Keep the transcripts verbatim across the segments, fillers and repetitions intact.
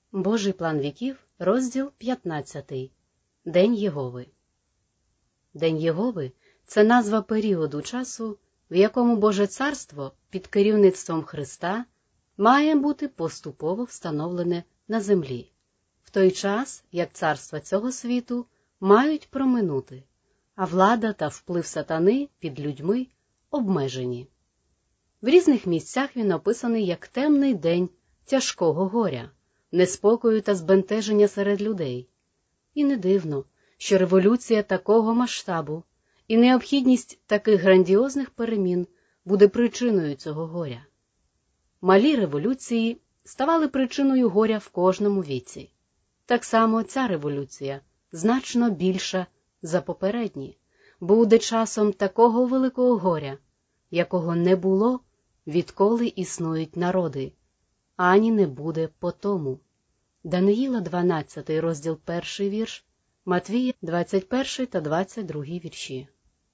Божий план віків, розділ п'ятнадцятий. День Єгови. День Єгови – це назва періоду часу, в якому Боже царство під керівництвом Христа має бути поступово встановлене на землі, в той час, як царства цього світу мають проминути, а влада та вплив сатани під людьми обмежені. В різних місцях він описаний як темний день тяжкого горя, неспокою та збентеження серед людей. І не дивно, що революція такого масштабу і необхідність таких грандіозних перемін буде причиною цього горя. Малі революції ставали причиною горя в кожному віці. Так само ця революція значно більша за попередні, буде часом такого великого горя, якого не було, відколи існують народи, ані не буде потому. Даниїла дванадцятий розділ перший вірш, Матвія двадцять перший та двадцять другий вірші.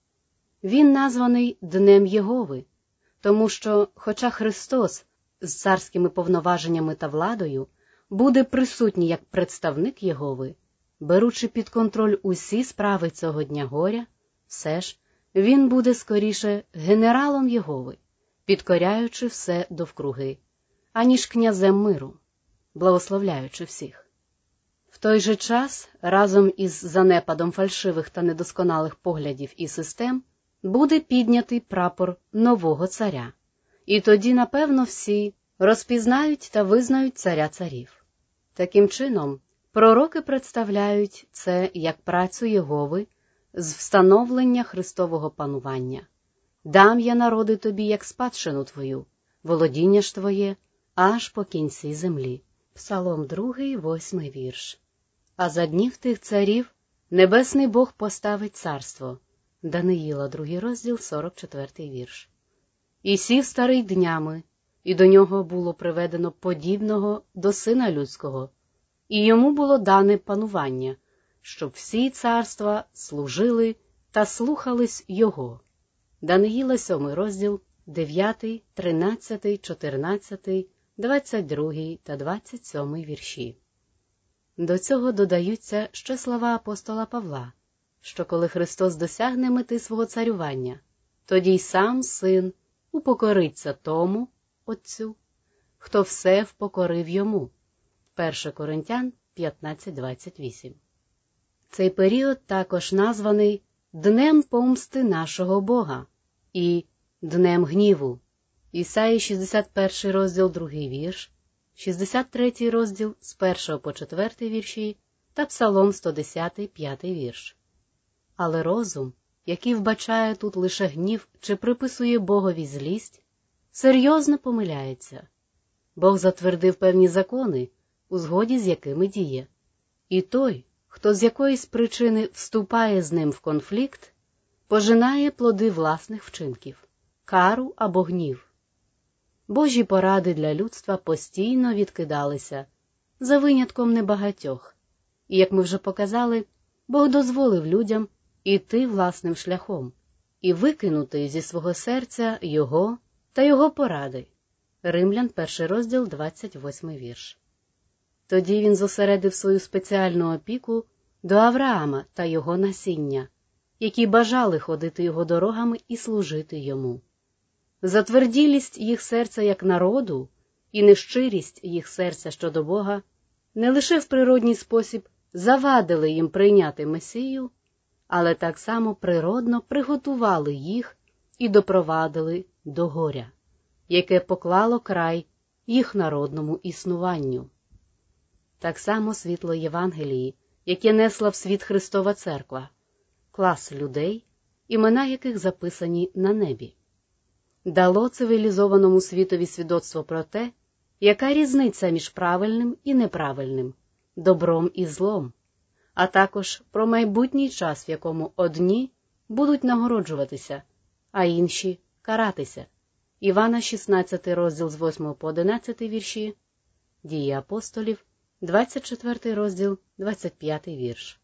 Він названий Днем Єгови, тому що, хоча Христос з царськими повноваженнями та владою буде присутній як представник Єгови, беручи під контроль усі справи цього дня горя, все ж він буде скоріше генералом Єгови, підкоряючи все довкруги, аніж князем миру, благословляючи всіх. В той же час, разом із занепадом фальшивих та недосконалих поглядів і систем, буде піднятий прапор нового царя. І тоді, напевно, всі розпізнають та визнають царя царів. Таким чином, пророки представляють це як працю Єгови з встановлення Христового панування. «Дам я народи тобі, як спадщину твою, володіння ж твоє, аж по кінці землі». Псалом другий, восьмий вірш. А за днів тих царів небесний Бог поставить царство. Даниїла, другий розділ, сорок четвертий вірш. І сів старий днями, і до нього було приведено подібного до сина людського, і йому було дане панування, щоб всі царства служили та слухались його. Даниїла, сьомий розділ, дев'ятий, тринадцятий, чотирнадцятий, двадцять другий та двадцять сьомий вірші. До цього додаються ще слова апостола Павла, що коли Христос досягне мети свого царювання, тоді й сам Син упокориться тому, Отцю, хто все впокорив йому. перше Коринтян п'ятнадцять двадцять вісім. Цей період також названий Днем помсти нашого Бога і Днем гніву. Ісаї шістдесят перший розділ, другий вірш, шістдесят третій розділ з першого по четвертий вірші та Псалом сто десятий, п'ятий вірш. Але розум, який вбачає тут лише гнів чи приписує Богові злість, серйозно помиляється. Бог затвердив певні закони, у згоді з якими діє. І той, хто з якоїсь причини вступає з ним в конфлікт, пожинає плоди власних вчинків, кару або гнів. Божі поради для людства постійно відкидалися, за винятком небагатьох. І, як ми вже показали, Бог дозволив людям іти власним шляхом і викинути зі свого серця його та його поради. Римлян, перший розділ, двадцять восьмий вірш. Тоді він зосередив свою спеціальну опіку до Авраама та його насіння, які бажали ходити його дорогами і служити йому. Затверділість їх серця як народу і нещирість їх серця щодо Бога не лише в природній спосіб завадили їм прийняти Месію, але так само природно приготували їх і допровадили до горя, яке поклало край їх народному існуванню. Так само світло Євангелії, яке несла в світ Христова Церква, клас людей, імена яких записані на небі, дало цивілізованому світові свідоцтво про те, яка різниця між правильним і неправильним, добром і злом, а також про майбутній час, в якому одні будуть нагороджуватися, а інші каратися. Івана шістнадцятий розділ з восьмого по одинадцятий вірші, Дії апостолів, двадцять четвертий розділ, двадцять п'ятий вірш.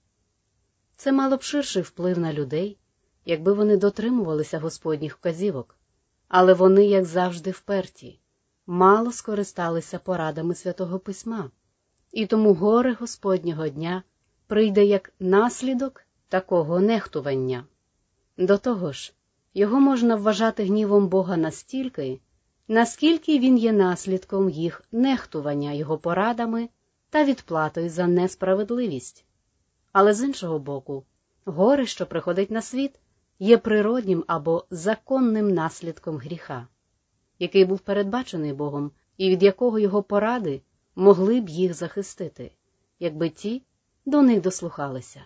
Це мало б ширший вплив на людей, якби вони дотримувалися Господніх вказівок, але вони, як завжди, вперті, мало скористалися порадами Святого Письма І тому горе Господнього дня прийде як наслідок такого нехтування. До того ж, його можна вважати гнівом Бога настільки, наскільки він є наслідком їх нехтування його порадами та відплатою за несправедливість. Але з іншого боку, горе, що приходить на світ, є природнім або законним наслідком гріха, який був передбачений Богом і від якого його поради могли б їх захистити, якби ті до них дослухалися.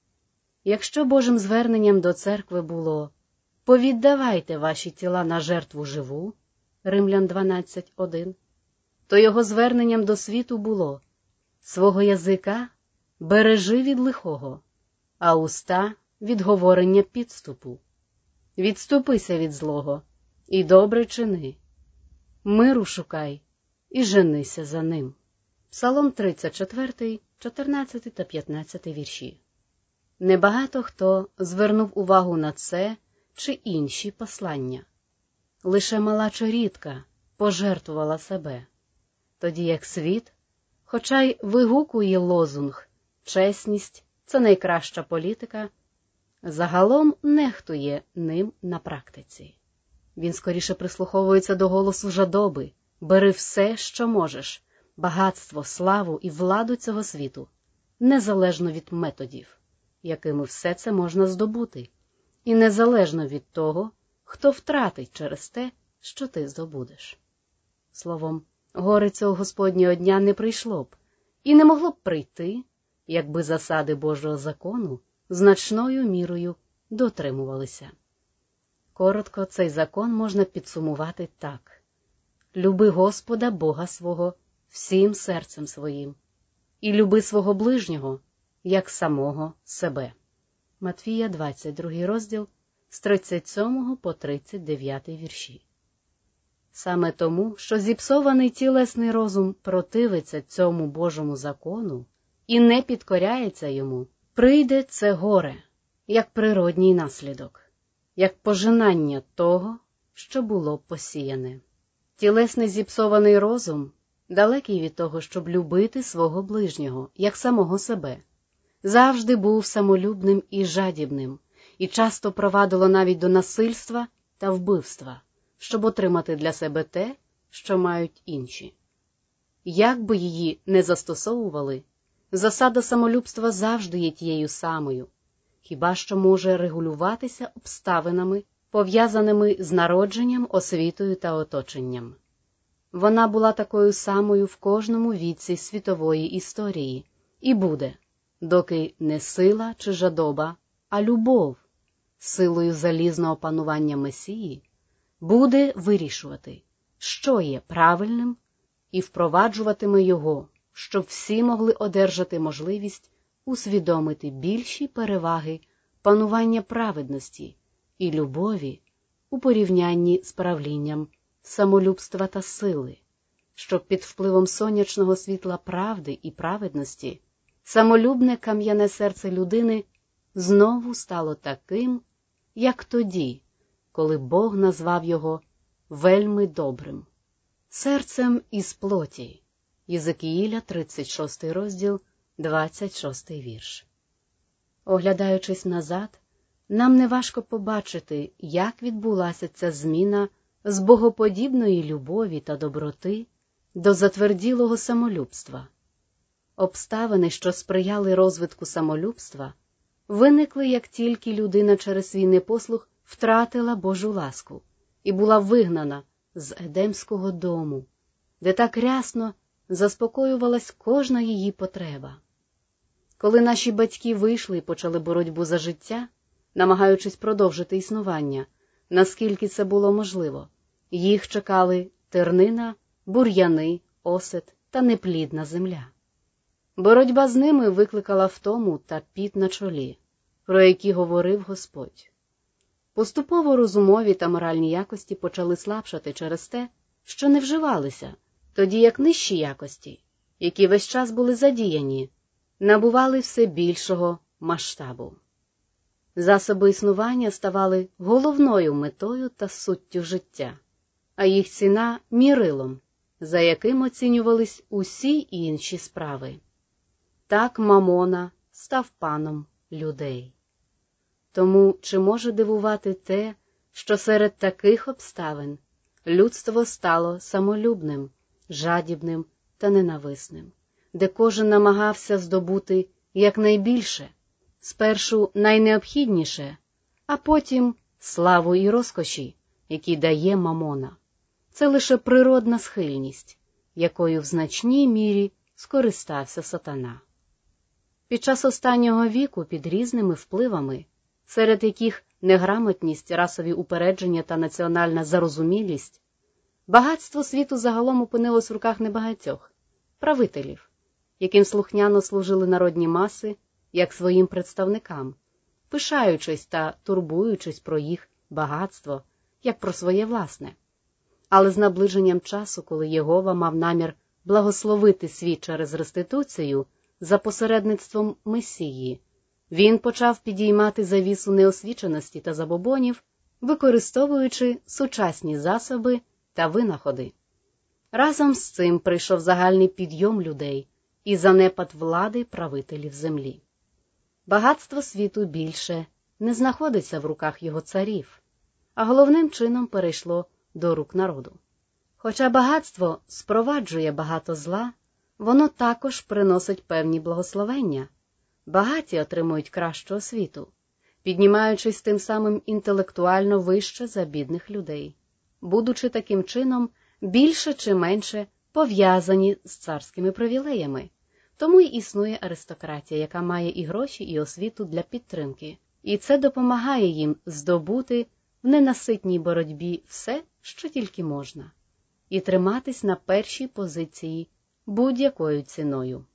Якщо Божим зверненням до церкви було «повіддавайте ваші тіла на жертву живу» Римлян дванадцять один, то його зверненням до світу було «свого язика бережи від лихого, а уста від говорення підступу. Відступися від злого і добре чини, миру шукай і женися за ним». Псалом тридцять чотири, чотирнадцятий та п'ятнадцятий вірші. Небагато хто звернув увагу на це чи інші послання. Лише мала чорідка пожертвувала себе, тоді як світ, хоча й вигукує лозунг «чесність – це найкраща політика», загалом нехтує ним на практиці. Він скоріше прислуховується до голосу жадоби «бери все, що можеш, багатство, славу і владу цього світу, незалежно від методів, якими все це можна здобути, і незалежно від того, хто втратить через те, що ти здобудеш». Словом, горе цього Господнього дня не прийшло б і не могло б прийти, якби засади Божого закону значною мірою дотримувалися. Коротко, цей закон можна підсумувати так: «Люби Господа Бога свого всім серцем своїм, і люби свого ближнього, як самого себе». Матвія, двадцять другий розділ, з тридцять сьомого по тридцять дев'ятий вірші. Саме тому, що зіпсований тілесний розум противиться цьому Божому закону і не підкоряється йому, прийде це горе, як природній наслідок, як пожинання того, що було посіяне. Тілесний зіпсований розум, далекий від того, щоб любити свого ближнього, як самого себе, завжди був самолюбним і жадібним, і часто провадило навіть до насильства та вбивства, щоб отримати для себе те, що мають інші. Як би її не застосовували, засада самолюбства завжди є тією самою, хіба що може регулюватися обставинами, пов'язаними з народженням, освітою та оточенням. Вона була такою самою в кожному віці світової історії і буде, доки не сила чи жадоба, а любов, силою залізного панування Месії, буде вирішувати, що є правильним, і впроваджуватиме його, щоб всі могли одержати можливість усвідомити більші переваги панування праведності і любові у порівнянні з правлінням самолюбства та сили, щоб під впливом сонячного світла правди і праведності самолюбне кам'яне серце людини знову стало таким, як тоді, коли Бог назвав його вельми добрим, серцем із плоті. Єзекіїля, тридцять шостий розділ, двадцять шостий вірш. Оглядаючись назад, нам неважко побачити, як відбулася ця зміна з богоподібної любові та доброти до затверділого самолюбства. Обставини, що сприяли розвитку самолюбства, виникли, як тільки людина через свій непослух втратила Божу ласку і була вигнана з Едемського дому, де так рясно заспокоювалась кожна її потреба. Коли наші батьки вийшли і почали боротьбу за життя, намагаючись продовжити існування, наскільки це було можливо, їх чекали тернина, бур'яни, осет та неплідна земля. Боротьба з ними викликала втому та піт на чолі, про які говорив Господь. Поступово розумові та моральні якості почали слабшати через те, що не вживалися, тоді як нижчі якості, які весь час були задіяні, набували все більшого масштабу. Засоби існування ставали головною метою та суттю життя, а їх ціна – мірилом, за яким оцінювались усі інші справи. Так Мамона став паном людей. Тому чи може дивувати те, що серед таких обставин людство стало самолюбним, жадібним та ненависним, де кожен намагався здобути якнайбільше, спершу найнеобхідніше, а потім славу і розкоші, які дає Мамона. Це лише природна схильність, якою в значній мірі скористався сатана. Під час останнього віку під різними впливами, серед яких неграмотність, расові упередження та національна зарозумілість, багатство світу загалом опинилось в руках небагатьох правителів, яким слухняно служили народні маси як своїм представникам, пишаючись та турбуючись про їх багатство, як про своє власне. Але з наближенням часу, коли Єгова мав намір благословити світ через реституцію за посередництвом Месії, він почав підіймати завісу неосвіченості та забобонів, використовуючи сучасні засоби та винаходи. Разом з цим прийшов загальний підйом людей і занепад влади правителів землі. Багатство світу більше не знаходиться в руках його царів, а головним чином перейшло до рук народу. Хоча багатство спроваджує багато зла, воно також приносить певні благословення. Багаті отримують кращу освіту, піднімаючись тим самим інтелектуально вище за бідних людей, будучи таким чином більше чи менше пов'язані з царськими привілеями. Тому й існує аристократія, яка має і гроші, і освіту для підтримки. І це допомагає їм здобути в ненаситній боротьбі все, що тільки можна, і триматись на першій позиції будь-якою ціною.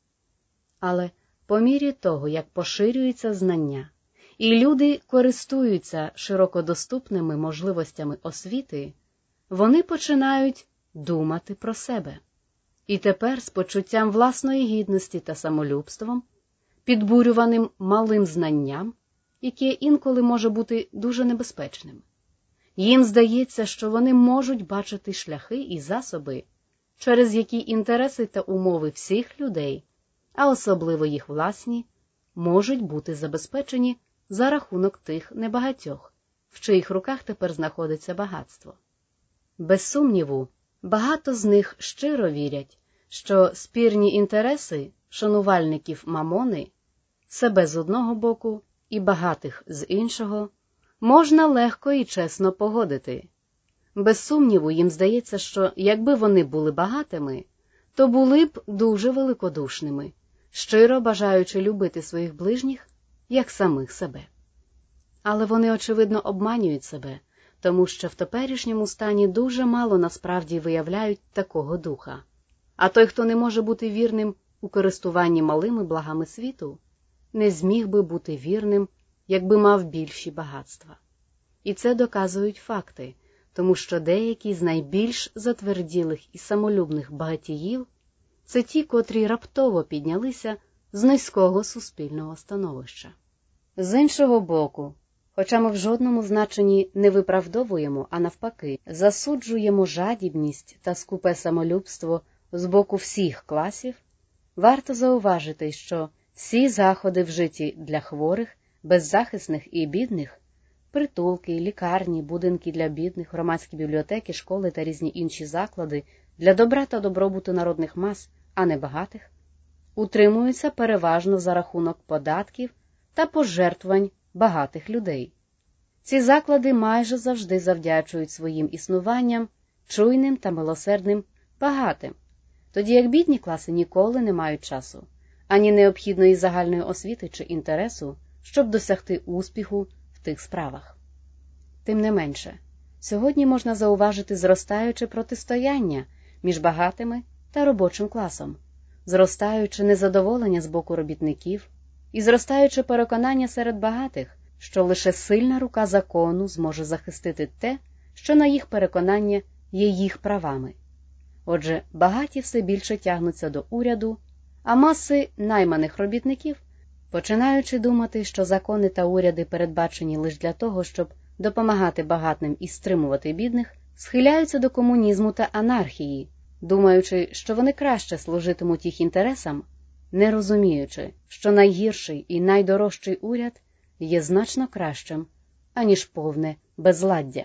Але по мірі того, як поширюється знання, і люди користуються широкодоступними можливостями освіти, вони починають думати про себе. І тепер з почуттям власної гідності та самолюбством, підбурюваним малим знанням, яке інколи може бути дуже небезпечним. Їм здається, що вони можуть бачити шляхи і засоби, через які інтереси та умови всіх людей, а особливо їх власні, можуть бути забезпечені за рахунок тих небагатьох, в чиїх руках тепер знаходиться багатство. Без сумніву, багато з них щиро вірять, що спірні інтереси шанувальників Мамони, себе з одного боку і багатих з іншого, можна легко і чесно погодити. Без сумніву, їм здається, що якби вони були багатими, то були б дуже великодушними, щиро бажаючи любити своїх ближніх, як самих себе. Але вони, очевидно, обманюють себе, тому що в теперішньому стані дуже мало насправді виявляють такого духа. А той, хто не може бути вірним у користуванні малими благами світу, не зміг би бути вірним, якби мав більші багатства. І це доказують факти, тому що деякі з найбільш затверділих і самолюбних багатіїв – це ті, котрі раптово піднялися з низького суспільного становища. З іншого боку, хоча ми в жодному значенні не виправдовуємо, а навпаки, засуджуємо жадібність та скупе самолюбство з боку всіх класів, варто зауважити, що всі заходи в житті для хворих, беззахисних і бідних – притулки, лікарні, будинки для бідних, громадські бібліотеки, школи та різні інші заклади для добра та добробуту народних мас, а не багатих, утримуються переважно за рахунок податків та пожертвувань багатих людей. Ці заклади майже завжди завдячують своїм існуванням чуйним та милосердним багатим, тоді як бідні класи ніколи не мають часу, ані необхідної загальної освіти чи інтересу, щоб досягти успіху в тих справах. Тим не менше, сьогодні можна зауважити зростаюче протистояння між багатими та робочим класом, зростаюче незадоволення з боку робітників і зростаюче переконання серед багатих, що лише сильна рука закону зможе захистити те, що на їх переконання є їх правами. Отже, багаті все більше тягнуться до уряду, а маси найманих робітників, починаючи думати, що закони та уряди передбачені лише для того, щоб допомагати багатим і стримувати бідних, схиляються до комунізму та анархії, думаючи, що вони краще служитимуть їх інтересам, не розуміючи, що найгірший і найдорожчий уряд є значно кращим, аніж повне безладдя.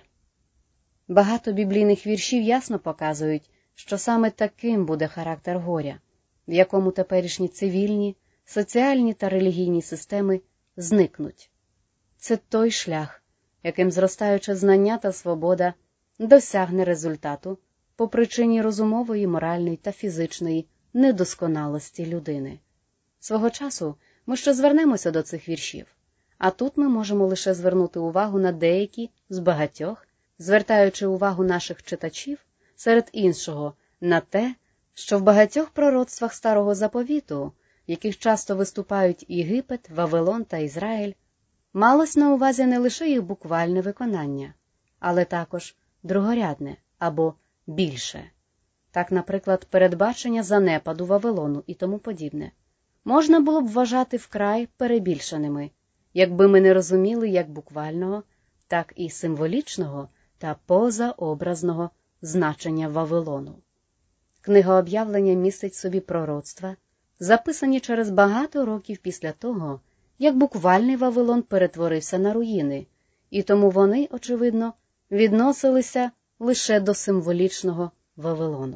Багато біблійних віршів ясно показують, що саме таким буде характер горя, в якому теперішні цивільні, соціальні та релігійні системи зникнуть. Це той шлях, яким зростаюче знання та свобода досягне результату по причині розумової, моральної та фізичної недосконалості людини. Свого часу ми ще звернемося до цих віршів, а тут ми можемо лише звернути увагу на деякі з багатьох, звертаючи увагу наших читачів, серед іншого, на те, що в багатьох пророцтвах Старого Заповіту, в яких часто виступають Єгипет, Вавилон та Ізраїль, малось на увазі не лише їх буквальне виконання, але також другорядне або більше. Так, наприклад, передбачення занепаду Вавилону і тому подібне можна було б вважати вкрай перебільшеними, якби ми не розуміли як буквального, так і символічного та позаобразного значення Вавилону. Книга Об'явлення містить в собі пророцтва, записані через багато років після того, як буквальний Вавилон перетворився на руїни, і тому вони, очевидно, відносилися лише до символічного Вавилону.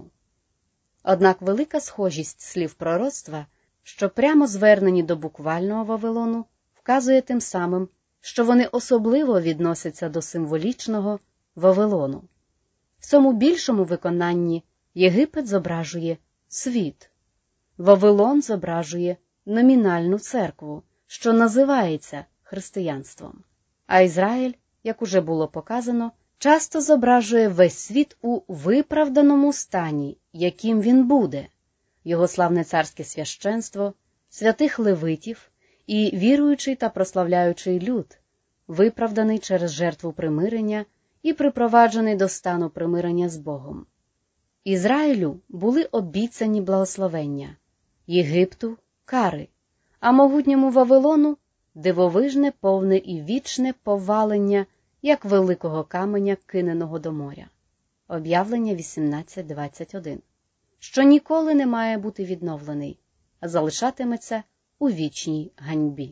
Однак велика схожість слів пророцтва, що прямо звернені до буквального Вавилону, вказує тим самим, що вони особливо відносяться до символічного Вавилону. В цьому більшому виконанні Єгипет зображує світ, Вавилон зображує номінальну церкву, що називається християнством, а Ізраїль, як уже було показано, часто зображує весь світ у виправданому стані, яким він буде, його славне царське священство, святих левитів і віруючий та прославляючий люд, виправданий через жертву примирення і припроваджений до стану примирення з Богом. Ізраїлю були обіцяні благословення, Єгипту – кари, а могутньому Вавилону – дивовижне, повне і вічне повалення, як великого каменя, киненого до моря. Об'явлення вісімнадцять двадцять один. Що ніколи не має бути відновлений, а залишатиметься у вічній ганьбі.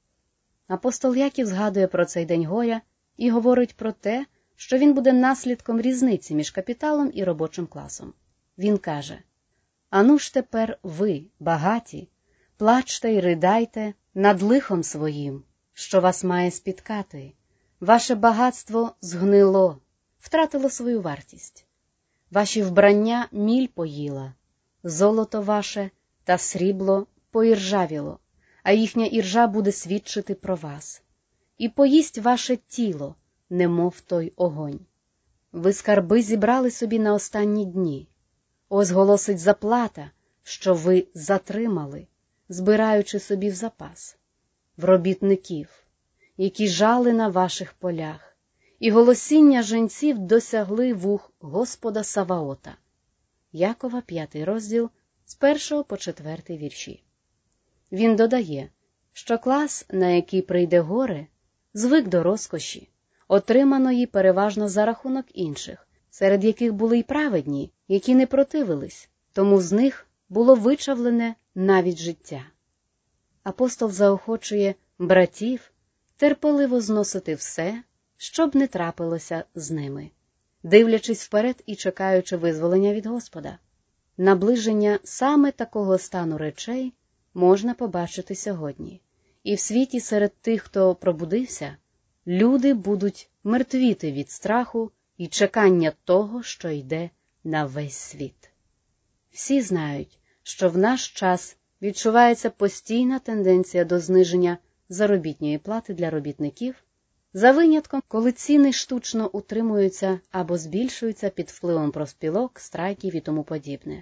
Апостол Яків згадує про цей день горя і говорить про те, що він буде наслідком різниці між капіталом і робочим класом. Він каже: «Ану ж тепер ви, багаті, плачте й ридайте над лихом своїм, що вас має спіткати. Ваше багатство згнило, втратило свою вартість. Ваші вбрання міль поїла, золото ваше та срібло поіржавіло, а їхня іржа буде свідчити про вас. І поїсть ваше тіло, немов той огонь. Ви скарби зібрали собі на останні дні. Ось голосить заплата, що ви затримали, збираючи собі в запас. В робітників, які жали на ваших полях, і голосіння жінців досягли вух Господа Саваота». Якова, п'ятий розділ, з першого по четвертий вірші. Він додає, що клас, на який прийде горе, звик до розкоші, отриманої переважно за рахунок інших, серед яких були й праведні, які не противились, тому з них було вичавлене навіть життя. Апостол заохочує братів терпеливо зносити все, що б не трапилося з ними, дивлячись вперед і чекаючи визволення від Господа. Наближення саме такого стану речей можна побачити сьогодні. І в світі серед тих, хто пробудився, люди будуть мертвіти від страху і чекання того, що йде на весь світ. Всі знають, що в наш час відчувається постійна тенденція до зниження заробітної плати для робітників, за винятком, коли ціни штучно утримуються або збільшуються під впливом профспілок, страйків і тому подібне.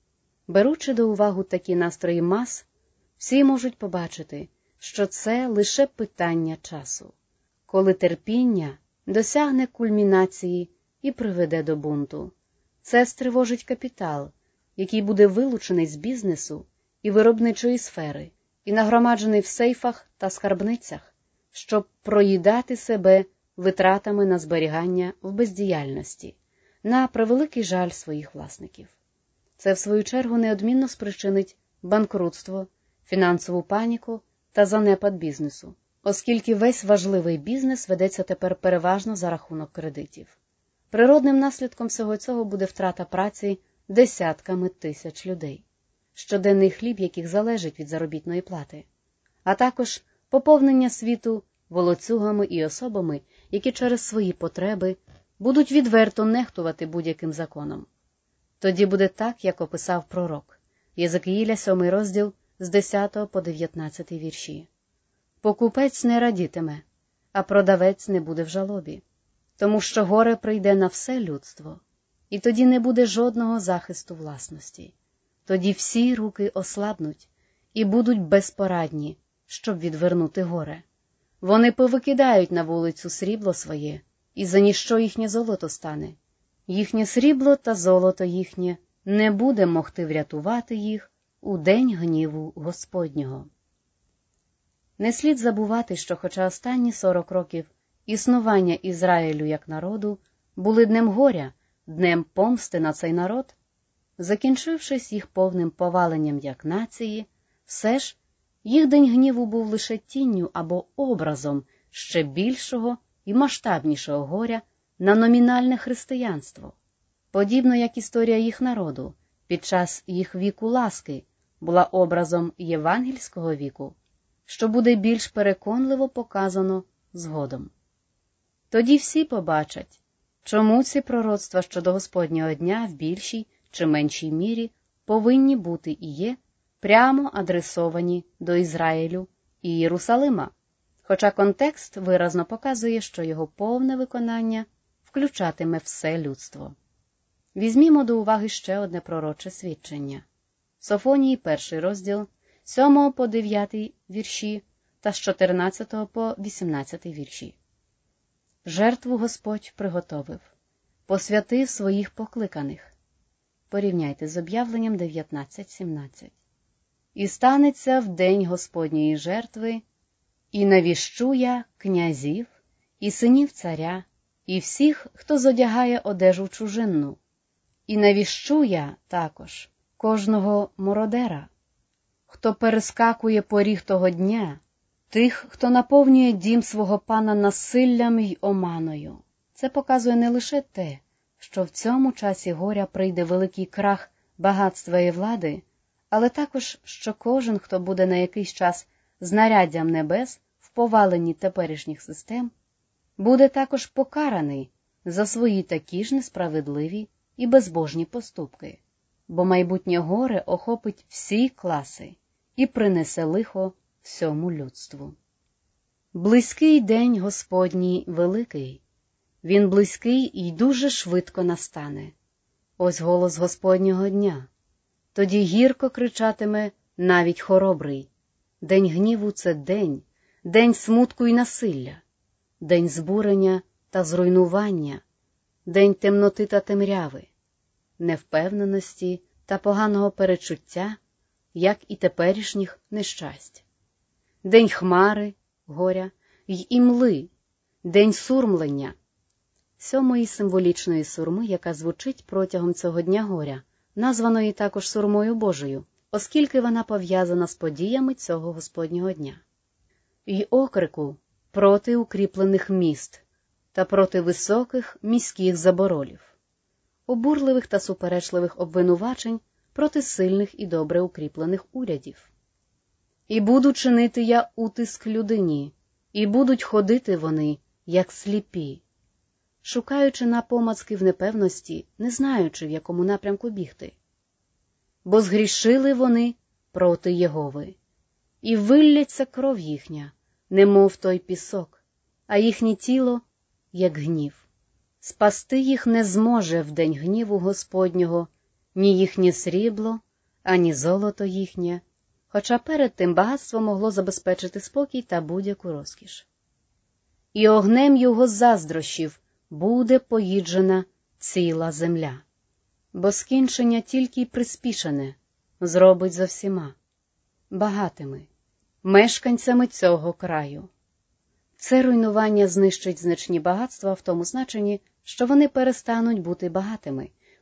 Беручи до уваги такі настрої мас, всі можуть побачити, що це лише питання часу, коли терпіння досягне кульмінації і приведе до бунту. Це стривожить капітал, який буде вилучений з бізнесу і виробничої сфери, і нагромаджений в сейфах та скарбницях, щоб проїдати себе витратами на зберігання в бездіяльності, на превеликий жаль своїх власників. Це, в свою чергу, неодмінно спричинить банкрутство, фінансову паніку та занепад бізнесу, оскільки весь важливий бізнес ведеться тепер переважно за рахунок кредитів. Природним наслідком всього цього буде втрата праці десятками тисяч людей, щоденний хліб яких залежить від заробітної плати, а також поповнення світу волоцюгами і особами, які через свої потреби будуть відверто нехтувати будь-яким законом. Тоді буде так, як описав пророк Єзекіїля, сьомий розділ, з десятого по дев'ятнадцятий вірші. Покупець не радітиме, а продавець не буде в жалобі, тому що горе прийде на все людство, і тоді не буде жодного захисту власності. Тоді всі руки ослабнуть і будуть безпорадні, щоб відвернути горе. Вони повикидають на вулицю срібло своє, і за ніщо їхнє золото стане. Їхнє срібло та золото їхнє не буде могти врятувати їх у день гніву Господнього. Не слід забувати, що хоча останні сорок років існування Ізраїлю як народу були днем горя, днем помсти на цей народ, закінчившись їх повним поваленням як нації, все ж їх день гніву був лише тінню або образом ще більшого і масштабнішого горя на номінальне християнство, подібно як історія їх народу під час їх віку ласки була образом євангельського віку, що буде більш переконливо показано згодом. Тоді всі побачать, чому ці пророцтва щодо Господнього дня в більшій чи меншій мірі повинні бути і є прямо адресовані до Ізраїлю і Єрусалима, хоча контекст виразно показує, що його повне виконання включатиме все людство. Візьмімо до уваги ще одне пророче свідчення. Софонії, перший розділ, сьомого по дев'ятий вірші та з чотирнадцятого по вісімнадцятий вірші. Жертву Господь приготовив, посвятив своїх покликаних. Порівняйте з об'явленням дев'ятнадцять сімнадцять. І станеться в день Господньої жертви, і навіщу я князів, і синів царя, і всіх, хто зодягає одежу чужинну, і навіщу я також кожного мородера, хто перескакує поріг того дня, тих, хто наповнює дім свого пана насиллям й оманою. Це показує не лише те, що в цьому часі горя прийде великий крах багатства і влади, але також, що кожен, хто буде на якийсь час знаряддям небес в поваленні теперішніх систем, буде також покараний за свої такі ж несправедливі і безбожні поступки, бо майбутнє горе охопить всі класи і принесе лихо всьому людству. Близький день Господній великий, він близький і дуже швидко настане. Ось голос Господнього дня. Тоді гірко кричатиме навіть хоробрий. День гніву – це день, день смутку і насилля, день збурення та зруйнування, день темноти та темряви, невпевненості та поганого перечуття, як і теперішніх нещасть. День хмари, горя й імли, день сурмлення, сьомої символічної сурми, яка звучить протягом цього дня горя, названої також сурмою Божою, оскільки вона пов'язана з подіями цього Господнього дня. Й окрику проти укріплених міст та проти високих міських заборолів, обурливих та суперечливих обвинувачень проти сильних і добре укріплених урядів. І буду чинити я утиск людині, і будуть ходити вони, як сліпі, шукаючи напомацки в непевності, не знаючи, в якому напрямку бігти. Бо згрішили вони проти Єгови, і вилляться кров їхня, немов той пісок, а їхнє тіло, як гнів. Спасти їх не зможе в день гніву Господнього ні їхнє срібло, ані золото їхнє, хоча перед тим багатство могло забезпечити спокій та будь-яку розкіш. І огнем його заздрощів буде поїджена ціла земля, бо скінчення тільки й приспішене зробить за всіма, багатими, мешканцями цього краю. Це руйнування знищить значні багатства в тому значенні, що вони перестануть бути багатими,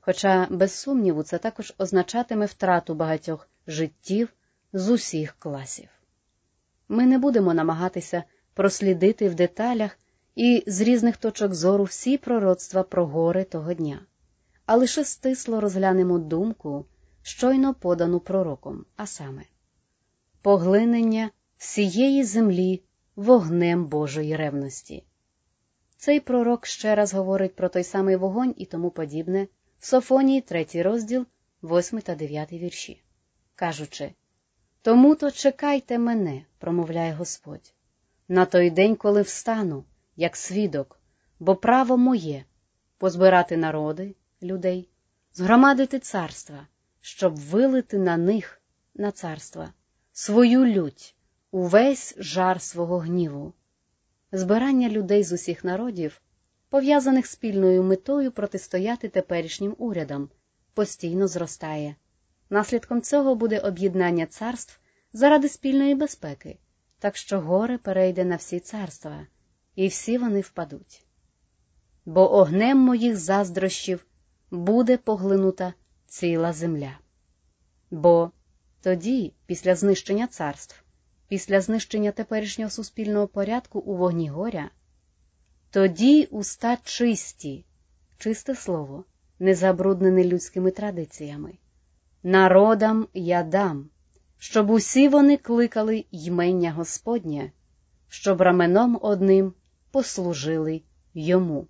Хоча, без сумніву, це також означатиме втрату багатьох життів з усіх класів. Ми не будемо намагатися прослідити в деталях і з різних точок зору всі пророцтва про гори того дня, а лише стисло розглянемо думку, щойно подану пророком, а саме поглинення всієї землі вогнем Божої ревності. Цей пророк ще раз говорить про той самий вогонь і тому подібне в Софонії, третій розділ, восьмий та дев'ятий вірші, кажучи: «Тому-то чекайте мене, промовляє Господь, на той день, коли встану, як свідок, бо право моє позбирати народи, людей, згромадити царства, щоб вилити на них, на царства, свою лють, увесь жар свого гніву». Збирання людей з усіх народів, пов'язаних спільною метою протистояти теперішнім урядам, постійно зростає. Наслідком цього буде об'єднання царств заради спільної безпеки, так що горе перейде на всі царства, і всі вони впадуть. Бо огнем моїх заздрощів буде поглинута ціла земля. Бо тоді, після знищення царств, після знищення теперішнього суспільного порядку у вогні горя, тоді уста чисті, чисте слово, не забруднене людськими традиціями, народам я дам, щоб усі вони кликали ймення Господнє, щоб раменом одним послужили йому.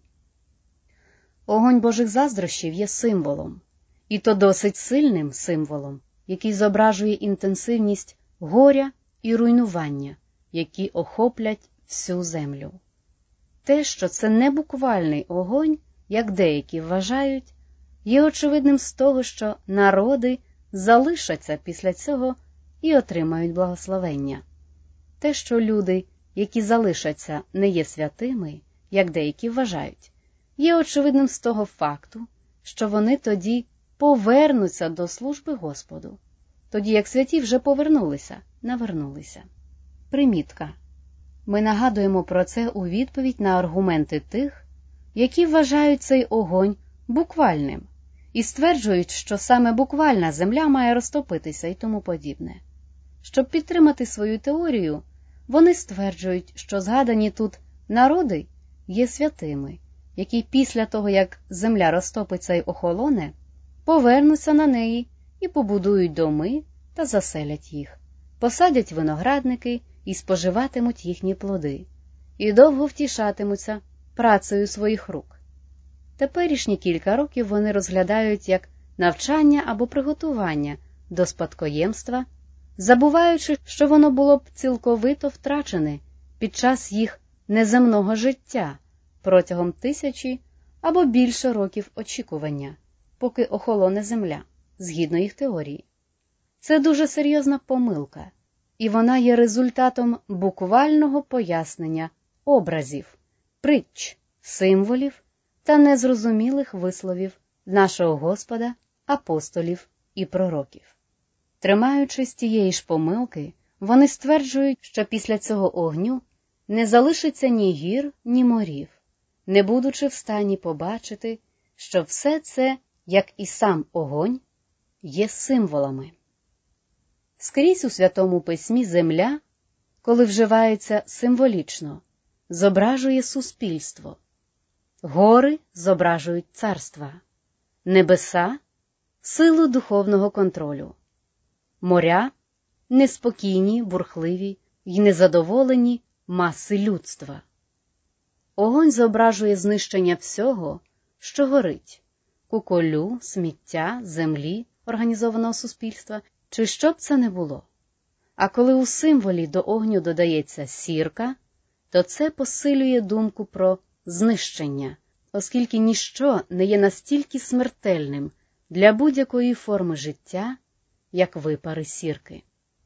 Огонь Божих заздрощів є символом, і то досить сильним символом, який зображує інтенсивність горя і руйнування, які охоплять всю землю. Те, що це не буквальний огонь, як деякі вважають, є очевидним з того, що народи залишаться після цього і отримають благословення. Те, що люди, які залишаться, не є святими, як деякі вважають, є очевидним з того факту, що вони тоді повернуться до служби Господу, тоді як святі вже повернулися, навернулися. Примітка. Ми нагадуємо про це у відповідь на аргументи тих, які вважають цей огонь буквальним і стверджують, що саме буквальна земля має розтопитися і тому подібне. Щоб підтримати свою теорію, вони стверджують, що згадані тут народи є святими, які після того, як земля розтопиться й охолоне, повернуться на неї і побудують доми та заселять їх, посадять виноградники і споживатимуть їхні плоди, і довго втішатимуться працею своїх рук. Теперішні кілька років вони розглядають як навчання або приготування до спадкоємства, забуваючи, що воно було б цілковито втрачене під час їх неземного життя протягом тисячі або більше років очікування, поки охолоне земля, згідно їх теорії. Це дуже серйозна помилка, і вона є результатом буквального пояснення образів, притч, символів та незрозумілих висловів нашого Господа, апостолів і пророків. Тримаючись тієї ж помилки, вони стверджують, що після цього огню не залишиться ні гір, ні морів, не будучи в стані побачити, що все це, як і сам огонь, є символами. Скрізь у Святому Письмі земля, коли вживається символічно, зображує суспільство. Гори зображують царства, небеса – силу духовного контролю, моря – неспокійні, бурхливі й незадоволені маси людства. Огонь зображує знищення всього, що горить – куколю, сміття, землі, організованого суспільства, чи що б це не було. А коли у символі до огню додається сірка, то це посилює думку про знищення, оскільки ніщо не є настільки смертельним для будь-якої форми життя, як випари сірки.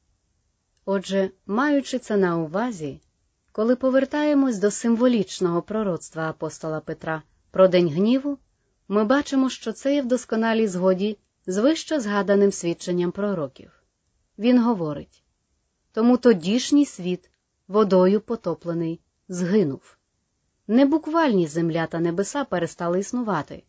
Отже, маючи це на увазі, коли повертаємось до символічного пророцтва апостола Петра про День гніву, ми бачимо, що це є в досконалій згоді з вище згаданим свідченням пророків. Він говорить: «Тому тодішній світ, водою потоплений, згинув». Не буквальні земля та небеса перестали існувати,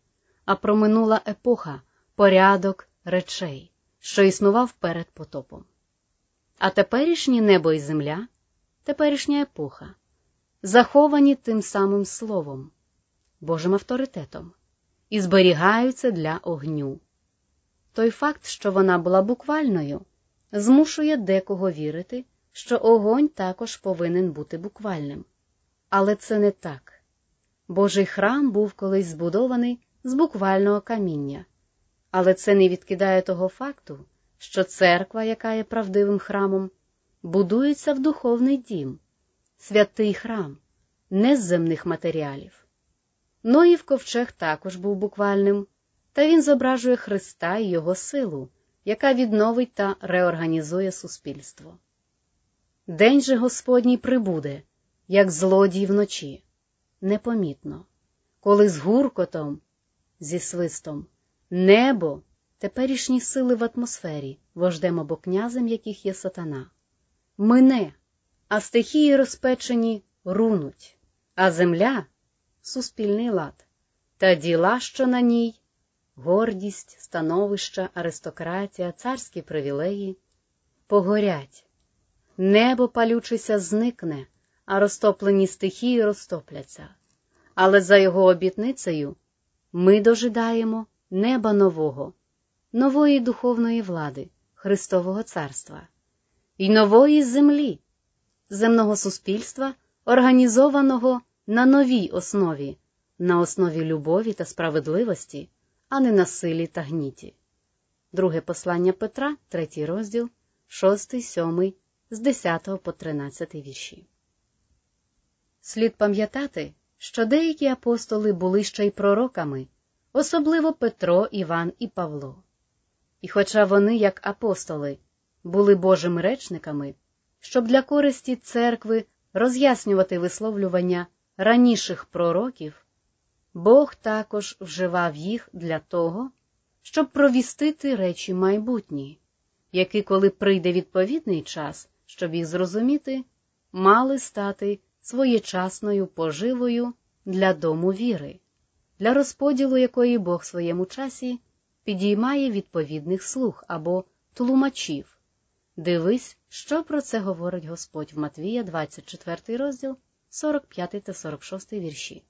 а про минула епоха, порядок речей, що існував перед потопом. А теперішнє небо і земля, теперішня епоха, заховані тим самим словом, Божим авторитетом, і зберігаються для огню. Той факт, що вона була буквальною, змушує декого вірити, що огонь також повинен бути буквальним. Але це не так. Божий храм був колись збудований з буквального каміння, але це не відкидає того факту, що церква, яка є правдивим храмом, будується в духовний дім, святий храм, не з земних матеріалів. Ноїв ковчег також був буквальним, та він зображує Христа і Його силу, яка відновить та реорганізує суспільство. День же Господній прибуде, як злодій вночі, непомітно, коли з гуркотом, зі свистом, небо, теперішні сили в атмосфері, вождем або князем яких є сатана, мине, а стихії розпечені рунуть, а земля – суспільний лад, та діла, що на ній – гордість, становища, аристократія, царські привілеї – погорять. Небо палючися зникне, а розтоплені стихії розтопляться. Але за його обітницею ми дожидаємо неба нового, нової духовної влади, Христового царства, і нової землі, земного суспільства, організованого на новій основі, на основі любові та справедливості, а не на силі та гніті. Друге послання Петра, третій розділ, шостий, сьомий, з десятого по тринадцятий вірші. Слід пам'ятати, що деякі апостоли були ще й пророками, особливо Петро, Іван і Павло. І хоча вони, як апостоли, були Божими речниками, щоб для користі церкви роз'яснювати висловлювання раніших пророків, Бог також вживав їх для того, щоб провістити речі майбутні, які, коли прийде відповідний час, щоб їх зрозуміти, мали стати своєчасною поживою для дому віри, для розподілу якої Бог в своєму часі підіймає відповідних слуг або тлумачів. Дивись, що про це говорить Господь в Матвія, двадцять четвертий розділ, сорок п'ятий та сорок шостий вірші.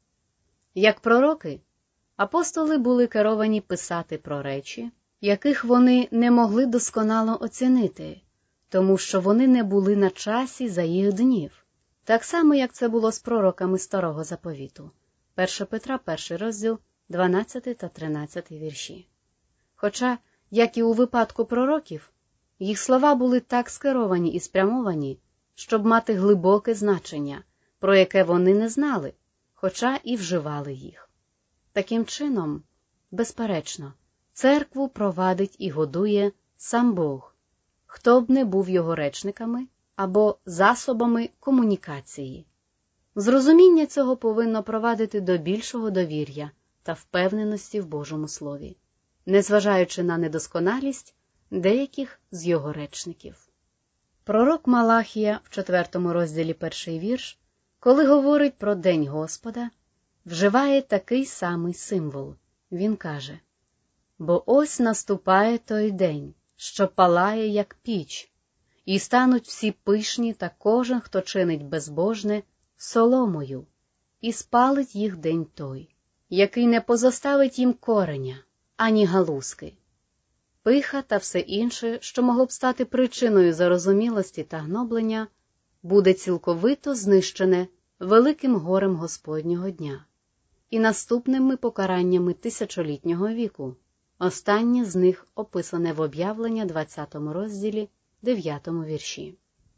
Як пророки, апостоли були керовані писати про речі, яких вони не могли досконало оцінити, тому що вони не були на часі за їх днів, так само, як це було з пророками Старого Заповіту. перше Петра, перший розділ, дванадцятий та тринадцятий вірші. Хоча, як і у випадку пророків, їх слова були так скеровані і спрямовані, щоб мати глибоке значення, про яке вони не знали, хоча і вживали їх. Таким чином, безперечно, церкву провадить і годує сам Бог, хто б не був його речниками або засобами комунікації. Зрозуміння цього повинно провадити до більшого довір'я та впевненості в Божому Слові, незважаючи на недосконалість деяких з його речників. Пророк Малахія в четвертому розділі перший вірш, коли говорить про День Господа, вживає такий самий символ. Він каже: «Бо ось наступає той день, що палає, як піч, і стануть всі пишні та кожен, хто чинить безбожне, соломою, і спалить їх день той, який не позоставить їм кореня, ані галузки». Пиха та все інше, що могло б стати причиною зарозумілості та гноблення, буде цілковито знищене великим горем Господнього дня і наступними покараннями тисячолітнього віку. Останнє з них описане в Об'явлення двадцятому розділі, дев'ятому вірші.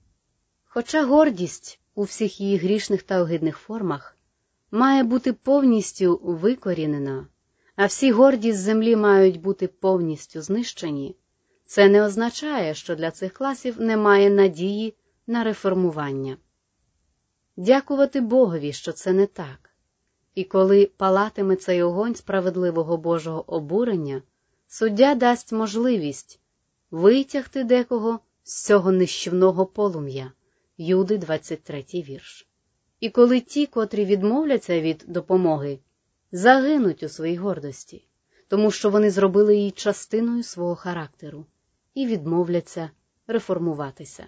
Хоча гордість у всіх її грішних та огидних формах має бути повністю викорінена, а всі горді з землі мають бути повністю знищені, це не означає, що для цих класів немає надії на реформування. Дякувати Богові, що це не так. І коли палатиме цей огонь справедливого Божого обурення, суддя дасть можливість витягти декого з цього нищівного полум'я. Юди, двадцять третій вірш. І коли ті, котрі відмовляться від допомоги, загинуть у своїй гордості, тому що вони зробили її частиною свого характеру і відмовляться реформуватися.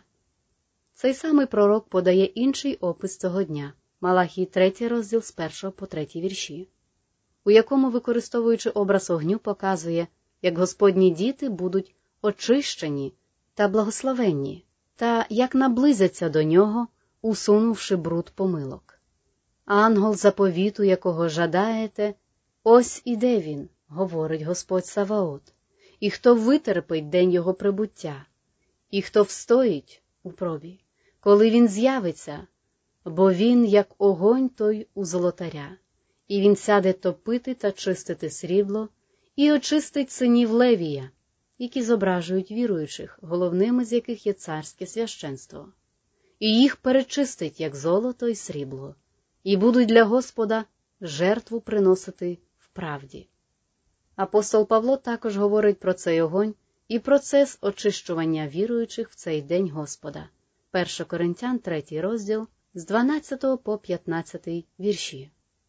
Цей самий пророк подає інший опис цього дня, Малахій третій розділ з першого по третій вірші, у якому, використовуючи образ огню, показує, як Господні діти будуть очищені та благословенні, та як наблизяться до нього, усунувши бруд помилок. Ангел заповіту, якого жадаєте, ось іде він, говорить Господь Саваот, і хто витерпить день його прибуття, і хто встоїть у пробі, коли він з'явиться, бо він, як огонь той у золотаря, і він сяде топити та чистити срібло, і очистить синів Левія, які зображують віруючих, головними з яких є царське священство, і їх перечистить, як золото і срібло, і будуть для Господа жертву приносити в правді. Апостол Павло також говорить про цей огонь і процес очищування віруючих в цей день Господа. перше Коринтян третій розділ з дванадцятого по п'ятнадцятий вірші.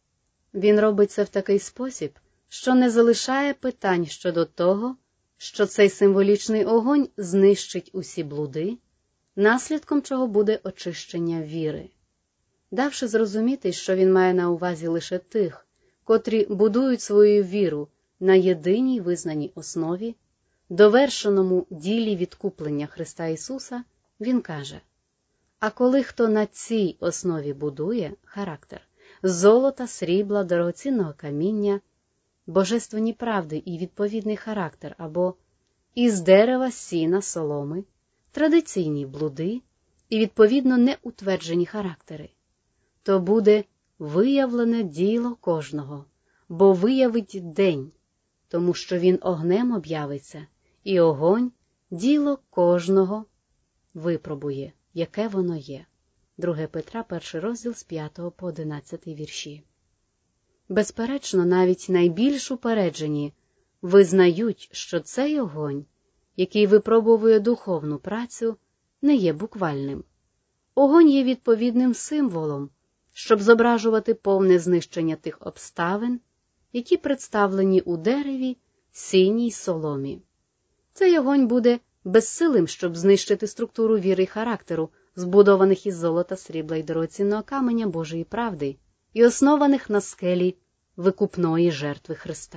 Він робить це в такий спосіб, що не залишає питань щодо того, що цей символічний огонь знищить усі блуди, наслідком чого буде очищення віри. Давши зрозуміти, що він має на увазі лише тих, котрі будують свою віру на єдиній визнаній основі, довершеному ділі відкуплення Христа Ісуса, він каже: «А коли хто на цій основі будує характер, золота, срібла, дорогоцінного каміння, божественні правди і відповідний характер, або із дерева, сіна, соломи, традиційні блуди і, відповідно, неутверджені характери, то буде виявлене діло кожного, бо виявить день, тому що він огнем об'явиться, і огонь діло кожного випробує, яке воно є». друге Петра, перший розділ з п'ятого по одинадцятий вірші. Безперечно, навіть найбільш упереджені визнають, що цей огонь, який випробовує духовну працю, не є буквальним. Огонь є відповідним символом, щоб зображувати повне знищення тих обставин, які представлені у дереві, сіні й соломі. Цей огонь буде безсилим, щоб знищити структуру віри й характеру, збудованих із золота, срібла й дорогоцінного каменя Божої правди і основаних на скелі викупної жертви Христа.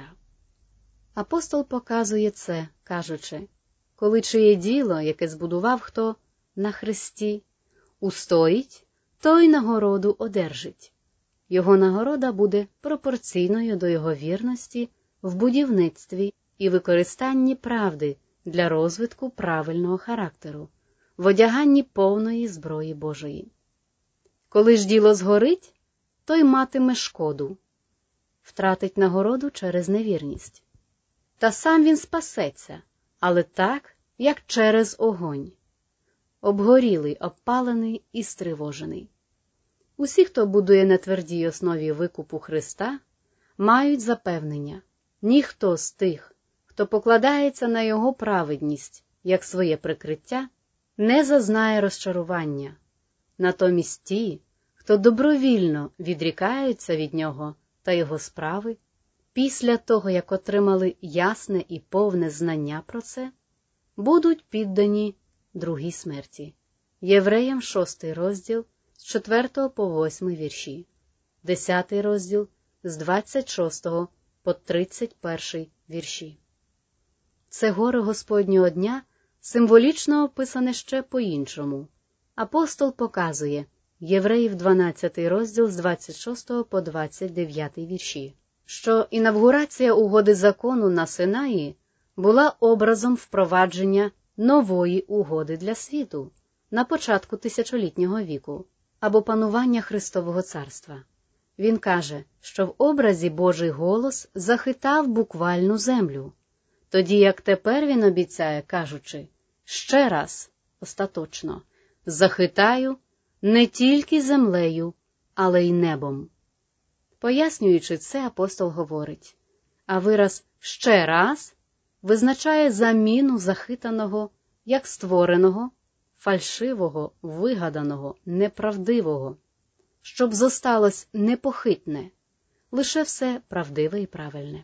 Апостол показує це, кажучи: коли чиє діло, яке збудував хто на Христі, устоїть, той нагороду одержить. Його нагорода буде пропорційною до його вірності в будівництві і використанні правди для розвитку правильного характеру, в одяганні повної зброї Божої. Коли ж діло згорить, той матиме шкоду, втратить нагороду через невірність. Та сам він спасеться, але так, як через огонь, обгорілий, обпалений і стривожений. Усі, хто будує на твердій основі викупу Христа, мають запевнення: ніхто з тих, хто покладається на його праведність як своє прикриття, не зазнає розчарування. Натомість ті, хто добровільно відрікаються від нього та його справи, після того, як отримали ясне і повне знання про це, будуть піддані другій смерті. Євреям шостий розділ з четвертого по восьмий вірші, десятий розділ з двадцять шостого по тридцять перший вірші. Це горе Господнього дня символічно описане ще по-іншому. Апостол показує Євреїв дванадцятий розділ з двадцять шостого по двадцять дев'ятий вірші, що інавгурація угоди закону на Синаї була образом впровадження нової угоди для світу на початку тисячолітнього віку, або панування Христового царства. Він каже, що в образі Божий голос захитав буквальну землю, тоді як тепер він обіцяє, кажучи: «Ще раз, остаточно, захитаю не тільки землею, але й небом». Пояснюючи це, апостол говорить: а вираз «ще раз» визначає заміну захитаного як створеного, фальшивого, вигаданого, неправдивого, щоб зосталось непохитне, лише все правдиве і правильне.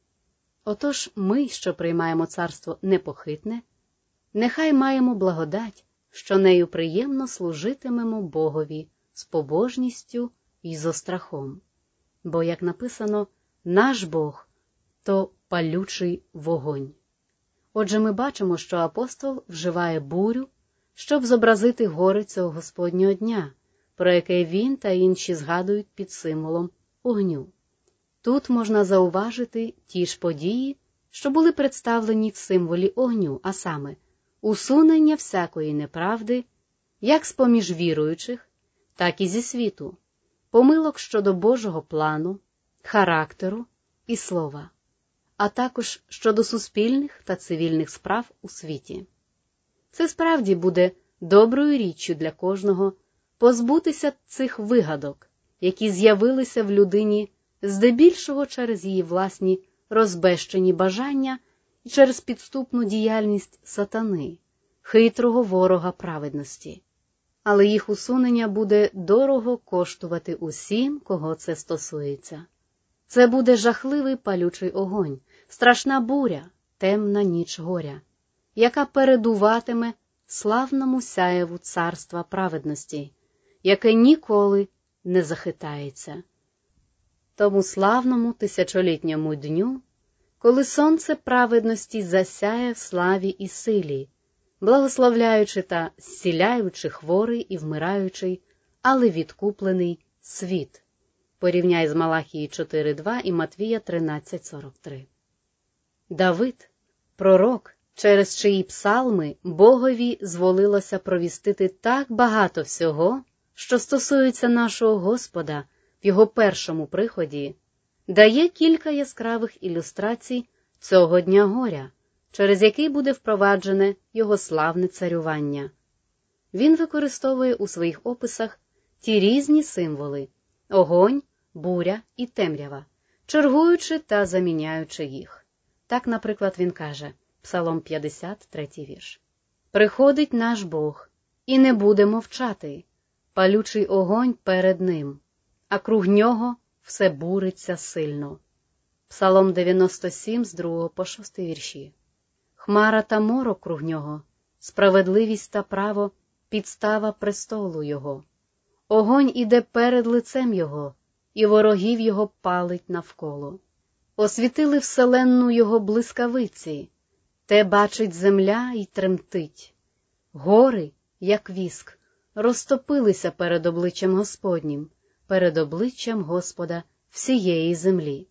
Отож ми, що приймаємо царство непохитне, нехай маємо благодать, що нею приємно служитимемо Богові з побожністю і зо страхом. Бо, як написано, наш Бог – то палючий вогонь. Отже, ми бачимо, що апостол вживає бурю, щоб зобразити горе цього Господнього дня, про яке він та інші згадують під символом огню. Тут можна зауважити ті ж події, що були представлені в символі огню, а саме усунення всякої неправди, як з-поміж віруючих, так і зі світу, помилок щодо Божого плану, характеру і слова, а також щодо суспільних та цивільних справ у світі. Це справді буде доброю річчю для кожного позбутися цих вигадок, які з'явилися в людині здебільшого через її власні розбещені бажання і через підступну діяльність сатани, хитрого ворога праведності. Але їх усунення буде дорого коштувати усім, кого це стосується. Це буде жахливий палючий огонь, страшна буря, темна ніч горя, яка передуватиме славному сяєву царства праведності, яке ніколи не захитається. Тому славному тисячолітньому дню, коли сонце праведності засяє в славі і силі, благословляючи та зціляючи хворий і вмираючий, але відкуплений світ. Порівняй з Малахії чотири два і Матвія тринадцять сорок три. Давид, пророк, через чиї псалми Богові зволилося провістити так багато всього, що стосується нашого Господа в його першому приході, дає кілька яскравих ілюстрацій цього дня горя, через який буде впроваджене його славне царювання. Він використовує у своїх описах ті різні символи – огонь, буря і темрява, чергуючи та заміняючи їх. Так, наприклад, він каже, Псалом п'ятдесят третій вірш. «Приходить наш Бог, і не буде мовчати, палючий огонь перед ним, а круг нього все буриться сильно». Псалом дев'яносто сім з другого по шостий вірші. «Хмара та морок круг нього, справедливість та право – підстава престолу його. Огонь іде перед лицем його, і ворогів його палить навколо. Освітили вселенну його блискавиці, те бачить земля й тремтить. Гори, як віск, розтопилися перед обличчям Господнім, перед обличчям Господа всієї землі.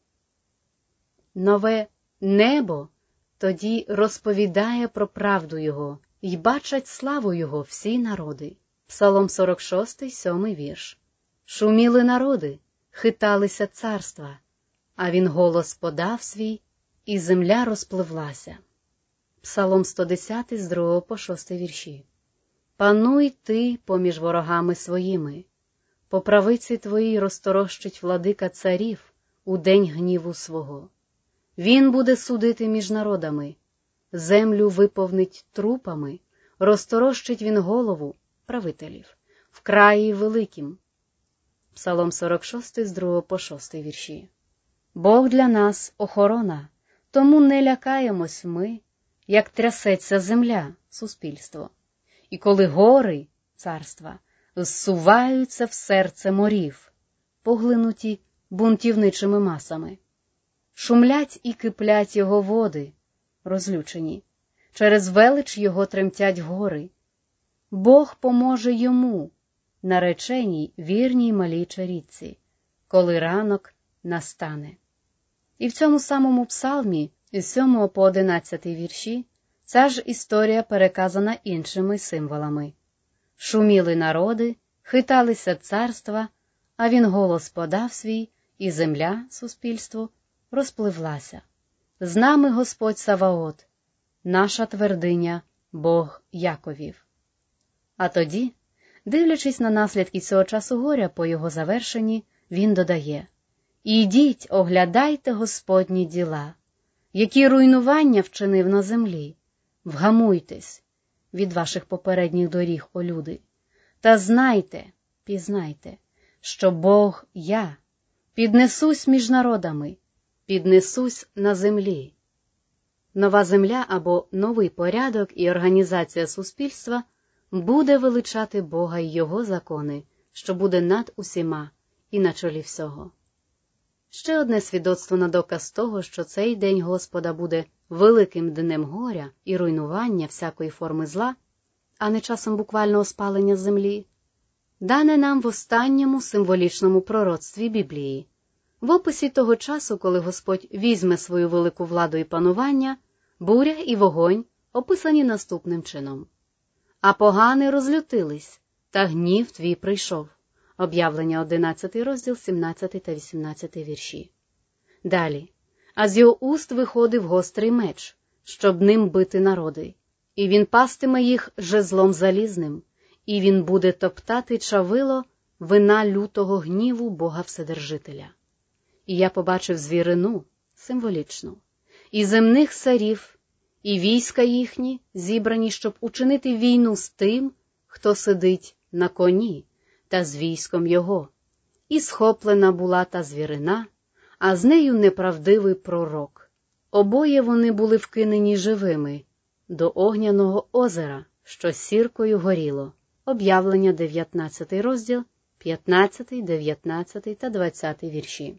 Нове небо тоді розповідає про правду Його, й бачать славу Його всі народи. Псалом сорок шостий, сьомий вірш. Шуміли народи, хиталися царства, а він голос подав свій, і земля розпливлася. Псалом сто десятий, з другого по шостий вірші. Пануй ти поміж ворогами своїми, по правиці твоїй розторощить владика царів у день гніву свого. Він буде судити між народами, землю виповнить трупами, розторощить він голову правителів в краї великім. Псалом сорок шостий, з другого по шостий вірші. Бог для нас охорона, тому не лякаємось ми, як трясеться земля, суспільство. І коли гори, царства, зсуваються в серце морів, поглинуті бунтівничими масами. Шумлять і киплять його води, розлючені, через велич його тремтять гори. Бог поможе йому, нареченій вірній малій чарівці, коли ранок настане. І в цьому самому псалмі, з сьомого по одинадцятий вірші, ця ж історія переказана іншими символами. Шуміли народи, хиталися царства, а він голос подав свій, і земля, суспільство, розпливлася. З нами Господь Саваот, наша твердиня, Бог Яковів. А тоді, дивлячись на наслідки цього часу горя по його завершенні, він додає: «Ідіть, оглядайте Господні діла, які руйнування вчинив на землі. Вгамуйтесь від ваших попередніх доріг, о люди, та знайте, пізнайте, що Бог я, Піднесусь між народами, піднесусь на землі. Нова земля або новий порядок і організація суспільства буде величати Бога й Його закони, що буде над усіма і на чолі всього. Ще одне свідоцтво на доказ того, що цей день Господа буде великим днем горя і руйнування всякої форми зла, а не часом буквального спалення землі, дане нам в останньому символічному пророцтві Біблії, в описі того часу, коли Господь візьме свою велику владу і панування, буря і вогонь описані наступним чином. «А погани розлютились, та гнів твій прийшов». Об'явлення одинадцятий розділ, сімнадцятий та вісімнадцятий вірші. Далі. «А з його уст виходив гострий меч, щоб ним бити народи, і він пастиме їх жезлом залізним, і він буде топтати чавило вина лютого гніву Бога Вседержителя. І я побачив звірину, символічну, і земних царів, і війська їхні, зібрані, щоб учинити війну з тим, хто сидить на коні, та з військом його. І схоплена була та звірина, а з нею неправдивий пророк. Обоє вони були вкинені живими до огняного озера, що сіркою горіло». Об'явлення дев'ятнадцятий розділ, п'ятнадцятий, дев'ятнадцятий та двадцятий вірші.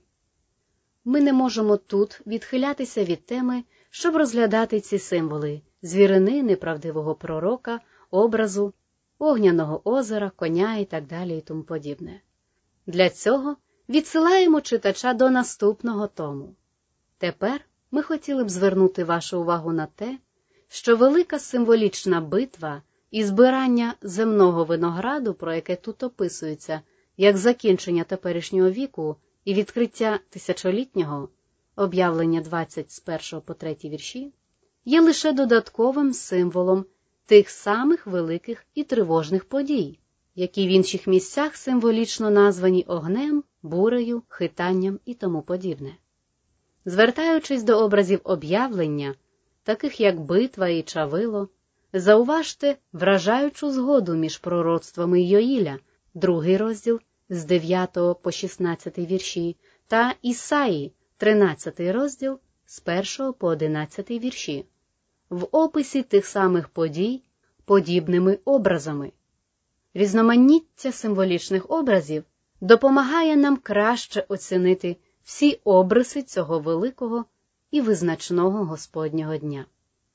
Ми не можемо тут відхилятися від теми, щоб розглядати ці символи – звірини, неправдивого пророка, образу, огняного озера, коня і так далі і тому подібне. Для цього відсилаємо читача до наступного тому. Тепер ми хотіли б звернути вашу увагу на те, що велика символічна битва і збирання земного винограду, про яке тут описується, як закінчення теперішнього віку і відкриття тисячолітнього, об'явлення двадцять з першого по третій вірші, є лише додатковим символом тих самих великих і тривожних подій, які в інших місцях символічно названі огнем, бурею, хитанням і тому подібне. Звертаючись до образів об'явлення, таких як битва і чавило, зауважте вражаючу згоду між пророцтвами Йоїля, другий розділ, з дев'ятого по шістнадцятий вірші, та Ісаї, тринадцятий розділ, з першого по одинадцятий вірші, в описі тих самих подій подібними образами. Різноманіття символічних образів допомагає нам краще оцінити всі обриси цього великого і визначного Господнього дня.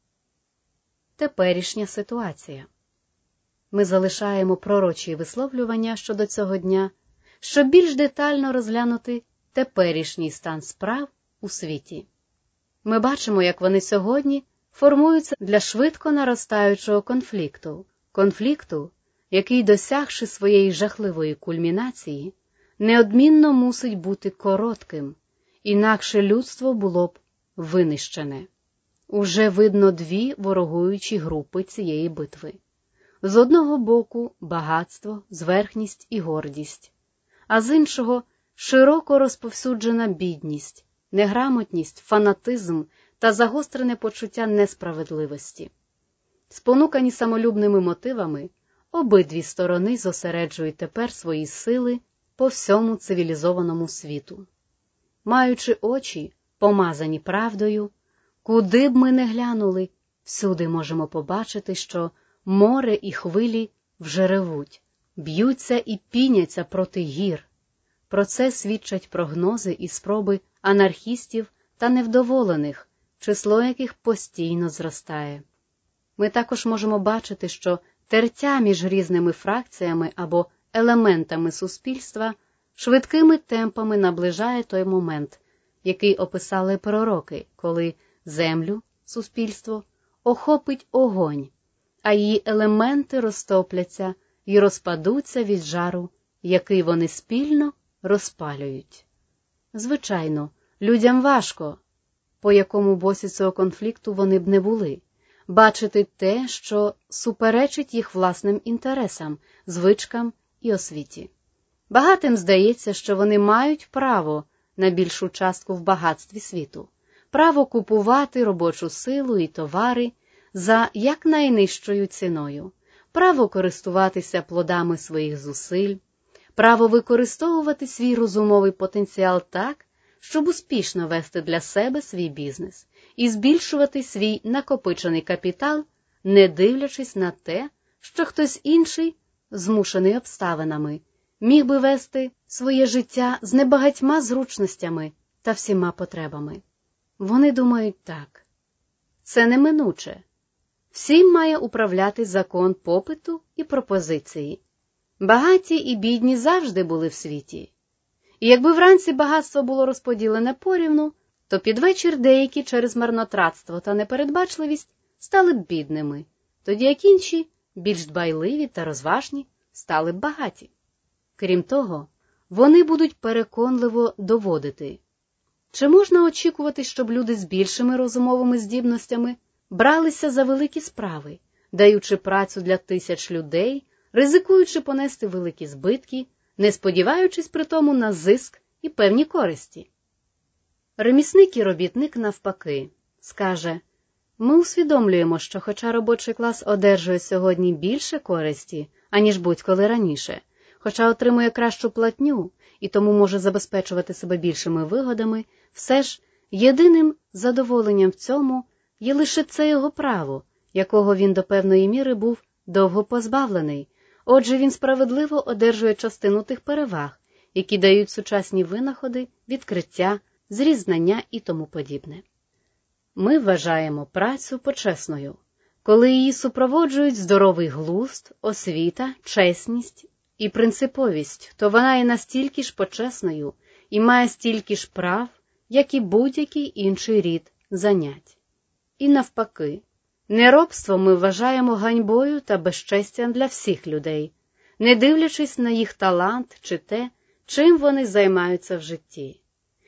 Теперішня ситуація. Ми залишаємо пророчі висловлювання щодо цього дня, щоб більш детально розглянути теперішній стан справ у світі. Ми бачимо, як вони сьогодні формуються для швидко наростаючого конфлікту, конфлікту, який, досягши своєї жахливої кульмінації, неодмінно мусить бути коротким, інакше людство було б винищене. Уже видно дві ворогуючі групи цієї битви. З одного боку – багатство, зверхність і гордість, а з іншого – широко розповсюджена бідність, неграмотність, фанатизм та загострене почуття несправедливості. Спонукані самолюбними мотивами, обидві сторони зосереджують тепер свої сили по всьому цивілізованому світу. Маючи очі, помазані правдою, куди б ми не глянули, всюди можемо побачити, що море і хвилі вже ревуть, б'ються і піняться проти гір. Про це свідчать прогнози і спроби анархістів та невдоволених, число яких постійно зростає. Ми також можемо бачити, що тертя між різними фракціями або елементами суспільства швидкими темпами наближає той момент, який описали пророки, коли землю, суспільство, охопить огонь, а її елементи розтопляться і розпадуться від жару, який вони спільно розпалюють. Звичайно, людям важко, по якому боці цього конфлікту вони б не були, бачити те, що суперечить їх власним інтересам, звичкам і освіті. Багатим здається, що вони мають право на більшу частку в багатстві світу, право купувати робочу силу і товари за якнайнижчою ціною, право користуватися плодами своїх зусиль, право використовувати свій розумовий потенціал так, щоб успішно вести для себе свій бізнес і збільшувати свій накопичений капітал, не дивлячись на те, що хтось інший, змушений обставинами, міг би вести своє життя з небагатьма зручностями та всіма потребами. Вони думають так. Це неминуче. Всім має управляти закон попиту і пропозиції. Багаті і бідні завжди були в світі. І якби вранці багатство було розподілене порівну, то під вечір деякі через марнотратство та непередбачливість стали б бідними, тоді як інші, більш дбайливі та розважні, стали б багаті. Крім того, вони будуть переконливо доводити. Чи можна очікувати, щоб люди з більшими розумовими здібностями бралися за великі справи, даючи працю для тисяч людей, ризикуючи понести великі збитки, не сподіваючись при тому на зиск і певні користі? Ремісник і робітник навпаки скаже: ми усвідомлюємо, що хоча робочий клас одержує сьогодні більше користі, аніж будь-коли раніше, хоча отримує кращу платню і тому може забезпечувати себе більшими вигодами, все ж єдиним задоволенням в цьому є лише це його право, якого він до певної міри був довго позбавлений. Отже, він справедливо одержує частину тих переваг, які дають сучасні винаходи, відкриття, зрізнання і тому подібне. Ми вважаємо працю почесною, коли її супроводжують здоровий глузд, освіта, чесність і принциповість, то вона є настільки ж почесною і має стільки ж прав, як і будь-який інший рід занять. І навпаки, неробство ми вважаємо ганьбою та безчестям для всіх людей, не дивлячись на їх талант чи те, чим вони займаються в житті.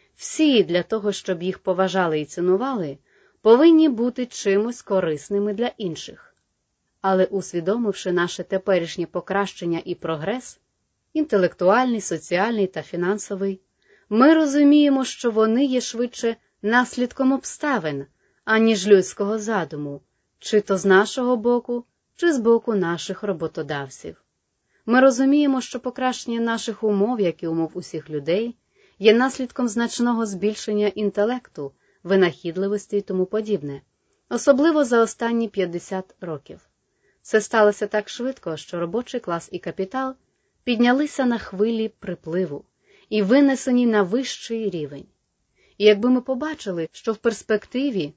Всі для того, щоб їх поважали і цінували, повинні бути чимось корисними для інших. Але усвідомивши наше теперішнє покращення і прогрес, інтелектуальний, соціальний та фінансовий, ми розуміємо, що вони є швидше наслідком обставин, аніж людського задуму, чи то з нашого боку, чи з боку наших роботодавців. Ми розуміємо, що покращення наших умов, як і умов усіх людей, є наслідком значного збільшення інтелекту, винахідливості і тому подібне, особливо за останні п'ятдесят років. Це сталося так швидко, що робочий клас і капітал піднялися на хвилі припливу і винесені на вищий рівень. І якби ми побачили, що в перспективі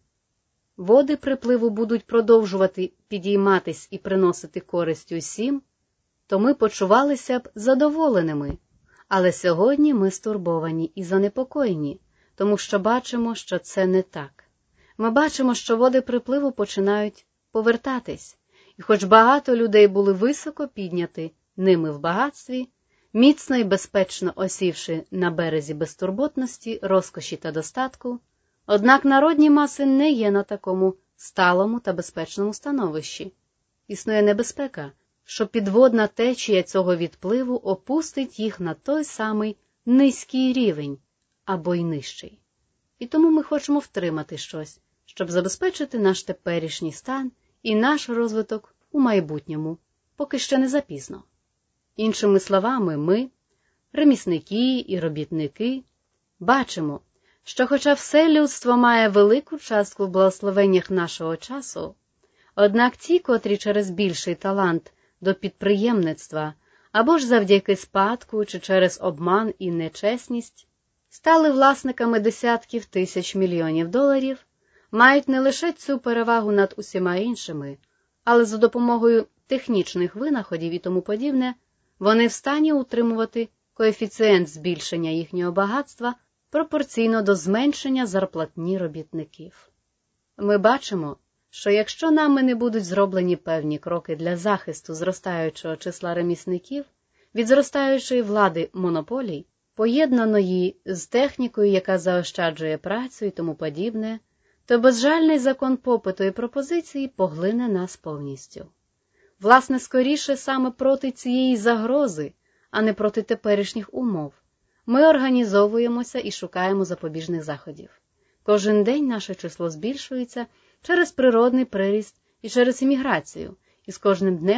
води припливу будуть продовжувати підійматись і приносити користь усім, то ми почувалися б задоволеними. Але сьогодні ми стурбовані і занепокоєні, тому що бачимо, що це не так. Ми бачимо, що води припливу починають повертатись, і хоч багато людей були високо підняті ними в багатстві, міцно і безпечно осівши на березі безтурботності, розкоші та достатку, однак народні маси не є на такому сталому та безпечному становищі. Існує небезпека, що підводна течія цього відпливу опустить їх на той самий низький рівень, або й нижчий. І тому ми хочемо втримати щось, щоб забезпечити наш теперішній стан і наш розвиток у майбутньому, поки ще не запізно. Іншими словами, ми, ремісники і робітники, бачимо, що хоча все людство має велику частку в благословеннях нашого часу, однак ті, котрі через більший талант до підприємництва або ж завдяки спадку чи через обман і нечесність стали власниками десятків тисяч мільйонів доларів, мають не лише цю перевагу над усіма іншими, але за допомогою технічних винаходів і тому подібне, вони в стані утримувати коефіцієнт збільшення їхнього багатства пропорційно до зменшення зарплатні робітників. Ми бачимо, що якщо нами не будуть зроблені певні кроки для захисту зростаючого числа ремісників від зростаючої влади монополій, поєднаної з технікою, яка заощаджує працю і тому подібне, то безжальний закон попиту і пропозиції поглине нас повністю. Власне, скоріше саме проти цієї загрози, а не проти теперішніх умов, ми організовуємося і шукаємо запобіжних заходів. Кожен день наше число збільшується через природний приріст і через імміграцію, і з кожним днем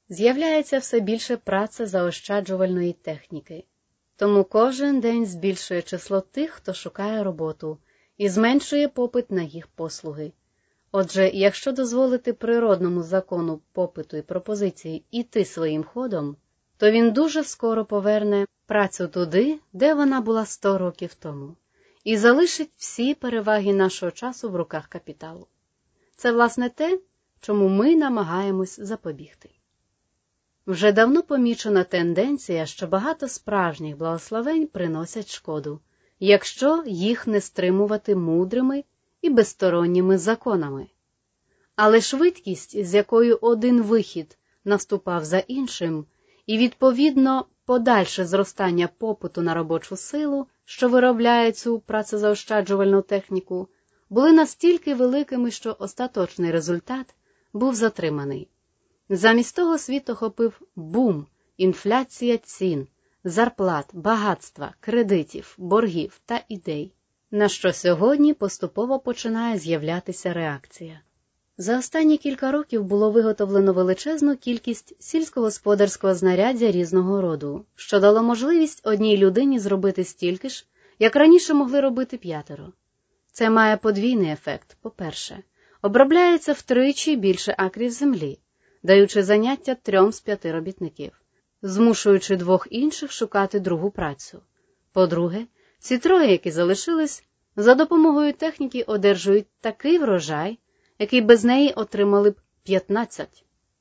з'являється все більше працезаощаджувальної техніки. Тому кожен день збільшує число тих, хто шукає роботу, і зменшує попит на їх послуги. Отже, якщо дозволити природному закону попиту і пропозиції іти своїм ходом, то він дуже скоро поверне працю туди, де вона була сто років тому, і залишить всі переваги нашого часу в руках капіталу. Це, власне, те, чому ми намагаємось запобігти. Вже давно помічена тенденція, що багато справжніх благословень приносять шкоду, якщо їх не стримувати мудрими і безсторонніми законами. Але швидкість, з якою один вихід наступав за іншим, і, відповідно, подальше зростання попиту на робочу силу, що виробляє цю працезаощаджувальну техніку, були настільки великими, що остаточний результат був затриманий. Замість того світ охопив бум, інфляція цін, зарплат, багатства, кредитів, боргів та ідей, на що сьогодні поступово починає з'являтися реакція. За останні кілька років було виготовлено величезну кількість сільськогосподарського знаряддя різного роду, що дало можливість одній людині зробити стільки ж, як раніше могли робити п'ятеро. Це має подвійний ефект. По-перше, обробляється втричі більше акрів землі, даючи заняття трьом з п'яти робітників, змушуючи двох інших шукати другу працю. По-друге, ці троє, які залишились, за допомогою техніки одержують такий врожай, який без неї отримали б п'ятнадцять.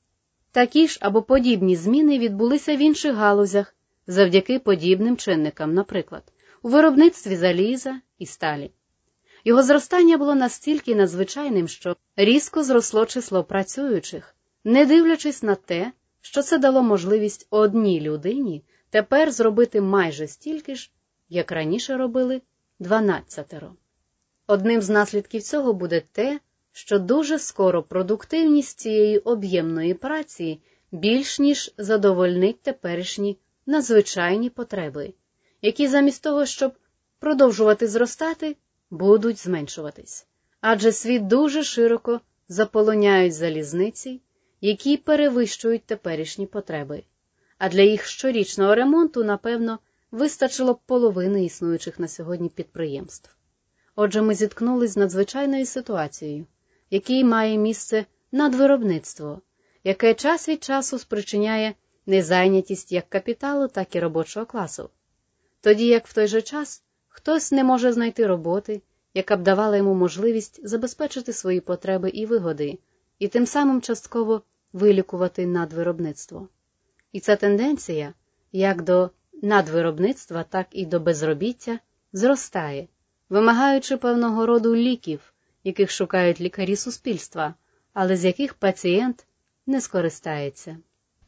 Такі ж або подібні зміни відбулися в інших галузях завдяки подібним чинникам, наприклад, у виробництві заліза і сталі. Його зростання було настільки надзвичайним, що різко зросло число працюючих, не дивлячись на те, що це дало можливість одній людині тепер зробити майже стільки ж, як раніше робили дванадцятеро. Одним з наслідків цього буде те, що дуже скоро продуктивність цієї об'ємної праці більш ніж задовольнить теперішні надзвичайні потреби, які замість того, щоб продовжувати зростати, будуть зменшуватись. Адже світ дуже широко заполоняють залізниці, які перевищують теперішні потреби. А для їх щорічного ремонту, напевно, вистачило б половини існуючих на сьогодні підприємств. Отже, ми зіткнулись з надзвичайною ситуацією, в якій має місце надвиробництво, яке час від часу спричиняє незайнятість як капіталу, так і робочого класу. Тоді як в той же час хтось не може знайти роботи, яка б давала йому можливість забезпечити свої потреби і вигоди, і тим самим частково вилікувати надвиробництво. І ця тенденція, як до надвиробництва, так і до безробіття, зростає, вимагаючи певного роду ліків, яких шукають лікарі суспільства, але з яких пацієнт не скористається.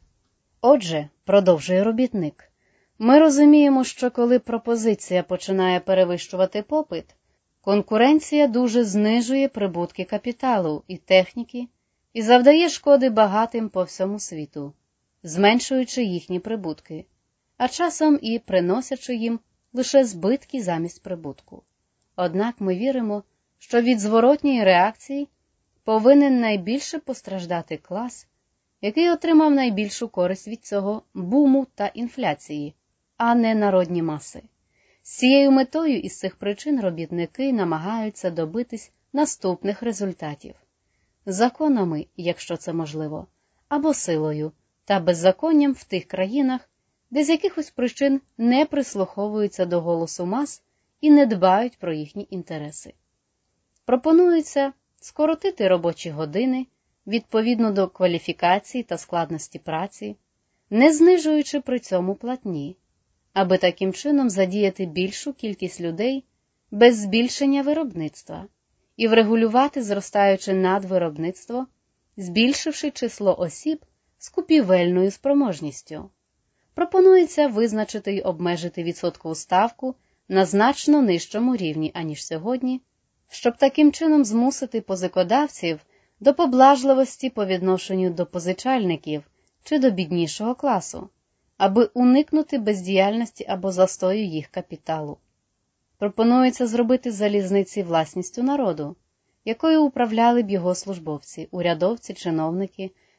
Отже, продовжує робітник, ми розуміємо, що коли пропозиція починає перевищувати попит, конкуренція дуже знижує прибутки капіталу і техніки і завдає шкоди багатим по всьому світу, зменшуючи їхні прибутки, а часом і приносячи їм лише збитки замість прибутку. Однак ми віримо, що від зворотньої реакції повинен найбільше постраждати клас, який отримав найбільшу користь від цього буму та інфляції, а не народні маси. З цією метою із цих причин робітники намагаються добитись наступних результатів. Законами, якщо це можливо, або силою та беззаконням в тих країнах, де з якихось причин не прислуховуються до голосу мас і не дбають про їхні інтереси. Пропонується скоротити робочі години відповідно до кваліфікації та складності праці, не знижуючи при цьому платні, аби таким чином задіяти більшу кількість людей без збільшення виробництва і врегулювати зростаюче надвиробництво, збільшивши число осіб з купівельною спроможністю. Пропонується визначити й обмежити відсоткову ставку на значно нижчому рівні, аніж сьогодні, щоб таким чином змусити позикодавців до поблажливості по відношенню до позичальників чи до біднішого класу, аби уникнути бездіяльності або застою їх капіталу. Пропонується зробити залізниці власністю народу, якою управляли б його службовці, урядовці, чиновники,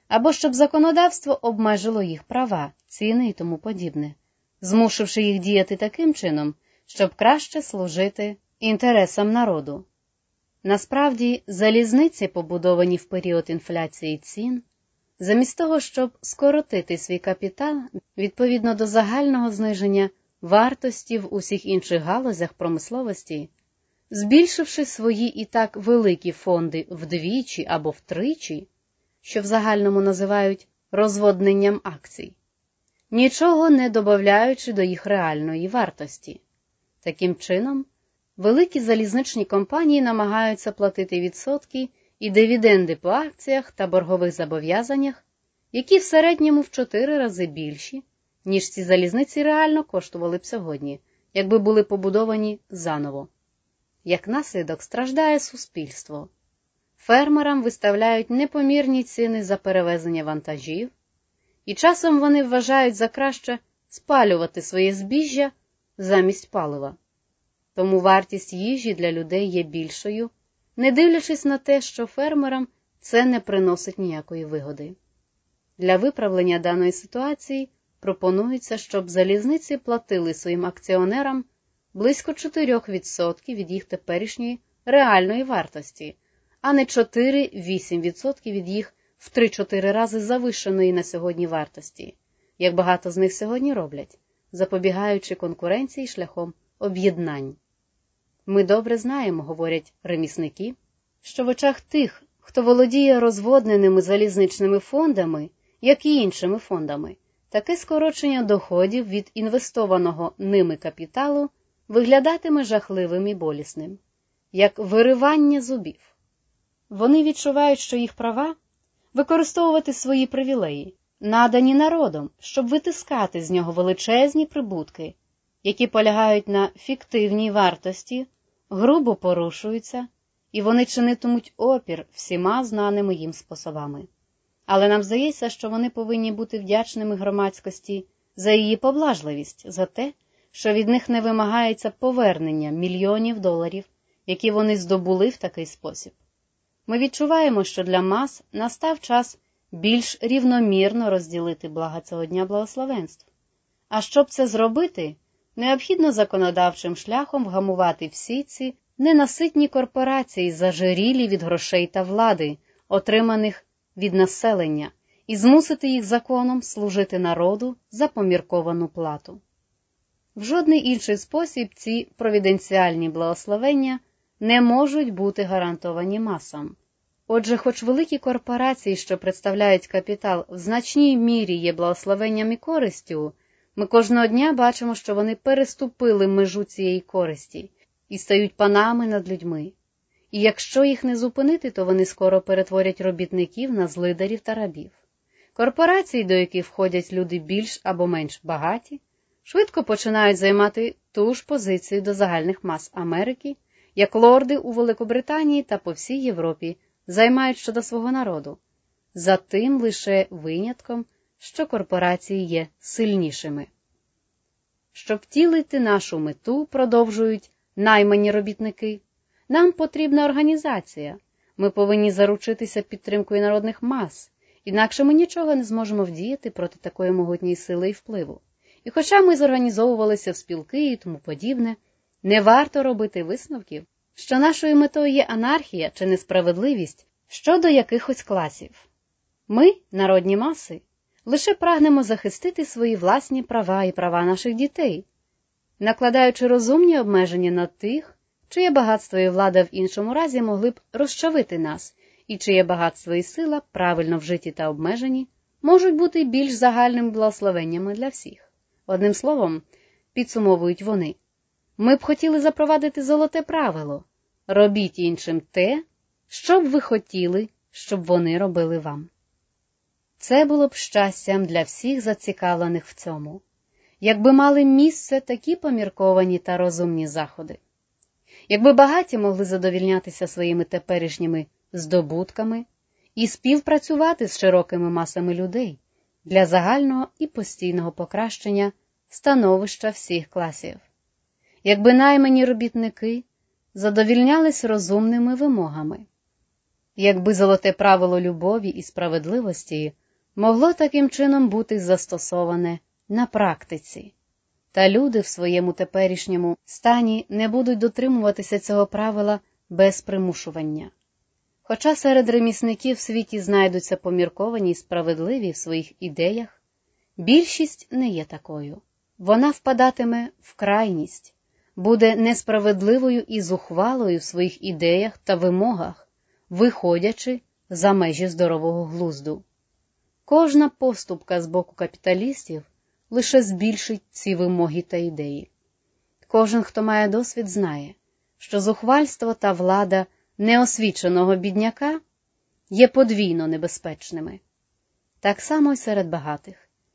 або щоб законодавство обмежило їх права, ціни і тому подібне, змусивши їх діяти таким чином, щоб краще служити інтересам народу. Насправді, залізниці, побудовані в період інфляції цін, замість того, щоб скоротити свій капітал відповідно до загального зниження вартості в усіх інших галузях промисловості, збільшивши свої і так великі фонди вдвічі або втричі, що в загальному називають розводненням акцій, нічого не добавляючи до їх реальної вартості. Таким чином, великі залізничні компанії намагаються платити відсотки і дивіденди по акціях та боргових зобов'язаннях, які в середньому в чотири рази більші, ніж ці залізниці реально коштували б сьогодні, якби були побудовані заново. Як наслідок страждає суспільство. Фермерам виставляють непомірні ціни за перевезення вантажів, і часом вони вважають за краще спалювати своє збіжжя замість палива. Тому вартість їжі для людей є більшою, не дивлячись на те, що фермерам це не приносить ніякої вигоди. Для виправлення даної ситуації пропонується, щоб залізниці платили своїм акціонерам близько чотири відсотки від їх теперішньої реальної вартості, а не чотири-вісім відсотків від їх в три-чотири рази завищеної на сьогодні вартості, як багато з них сьогодні роблять, запобігаючи конкуренції шляхом об'єднань. Ми добре знаємо, говорять ремісники, що в очах тих, хто володіє розводненими залізничними фондами, як і іншими фондами, таке скорочення доходів від інвестованого ними капіталу виглядатиме жахливим і болісним, як виривання зубів. Вони відчувають, що їх права – використовувати свої привілеї, надані народом, щоб витискати з нього величезні прибутки, які полягають на фіктивній вартості, грубо порушуються, і вони чинитимуть опір всіма знаними їм способами. Але нам здається, що вони повинні бути вдячними громадськості за її поблажливість, за те, що від них не вимагається повернення мільйонів доларів, які вони здобули в такий спосіб. Ми відчуваємо, що для мас настав час більш рівномірно розділити блага цього дня благословенств. А щоб це зробити, необхідно законодавчим шляхом вгамувати всі ці ненаситні корпорації, зажирілі від грошей та влади, отриманих від населення, і змусити їх законом служити народу за помірковану плату. В жодний інший спосіб ці провіденціальні благословення не можуть бути гарантовані масам. Отже, хоч великі корпорації, що представляють капітал, в значній мірі є благословенням і користю, ми кожного дня бачимо, що вони переступили межу цієї користі і стають панами над людьми. І якщо їх не зупинити, то вони скоро перетворять робітників на злидарів та рабів. Корпорації, до яких входять люди більш або менш багаті, швидко починають займати ту ж позицію до загальних мас Америки, як лорди у Великобританії та по всій Європі займають щодо свого народу, за тим лише винятком, що корпорації є сильнішими. Щоб втілити нашу мету, продовжують наймані робітники, нам потрібна організація. Ми повинні заручитися підтримкою народних мас, інакше ми нічого не зможемо вдіяти проти такої могутньої сили і впливу. І хоча ми зорганізовувалися в спілки і тому подібне, не варто робити висновків, що нашою метою є анархія чи несправедливість щодо якихось класів. Ми, народні маси, лише прагнемо захистити свої власні права і права наших дітей, накладаючи розумні обмеження на тих, чиє багатство і влада в іншому разі могли б розчавити нас, і чиє багатство і сила, правильно вжиті та обмежені, можуть бути більш загальними благословеннями для всіх. Одним словом, підсумовують вони, ми б хотіли запровадити золоте правило – робіть іншим те, що б ви хотіли, щоб вони робили вам. Це було б щастям для всіх зацікавлених в цьому, якби мали місце такі помірковані та розумні заходи. Якби багаті могли задовільнятися своїми теперішніми здобутками і співпрацювати з широкими масами людей для загального і постійного покращення становища всіх класів. Якби наймані робітники задовільнялись розумними вимогами. якби золоте правило любові і справедливості могло таким чином бути застосоване на практиці. Та люди в своєму теперішньому стані не будуть дотримуватися цього правила без примушування. Хоча серед ремісників в світі знайдуться помірковані й справедливі в своїх ідеях, більшість не є такою. Вона впадатиме в крайність, буде несправедливою і зухвалою в своїх ідеях та вимогах, виходячи за межі здорового глузду. Кожна поступка з боку капіталістів лише збільшить ці вимоги та ідеї. Кожен, хто має досвід, знає, що зухвальство та влада неосвіченого бідняка є подвійно небезпечними. Так само й серед багатих.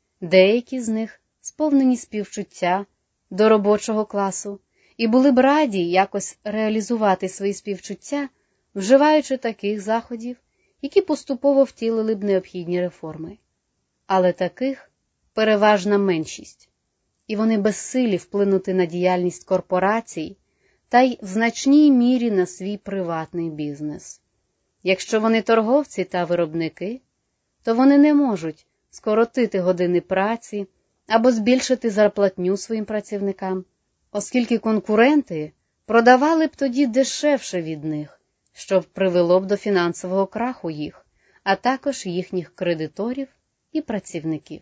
Деякі з них сповнені співчуття до робочого класу і були б раді якось реалізувати свої співчуття, вживаючи таких заходів, які поступово втілили б необхідні реформи. Але таких переважна меншість, і вони безсилі вплинути на діяльність корпорацій та й в значній мірі на свій приватний бізнес. Якщо вони торговці та виробники, то вони не можуть скоротити години праці або збільшити зарплатню своїм працівникам, оскільки конкуренти продавали б тоді дешевше від них, що привело б до фінансового краху їх, а також їхніх кредиторів і працівників.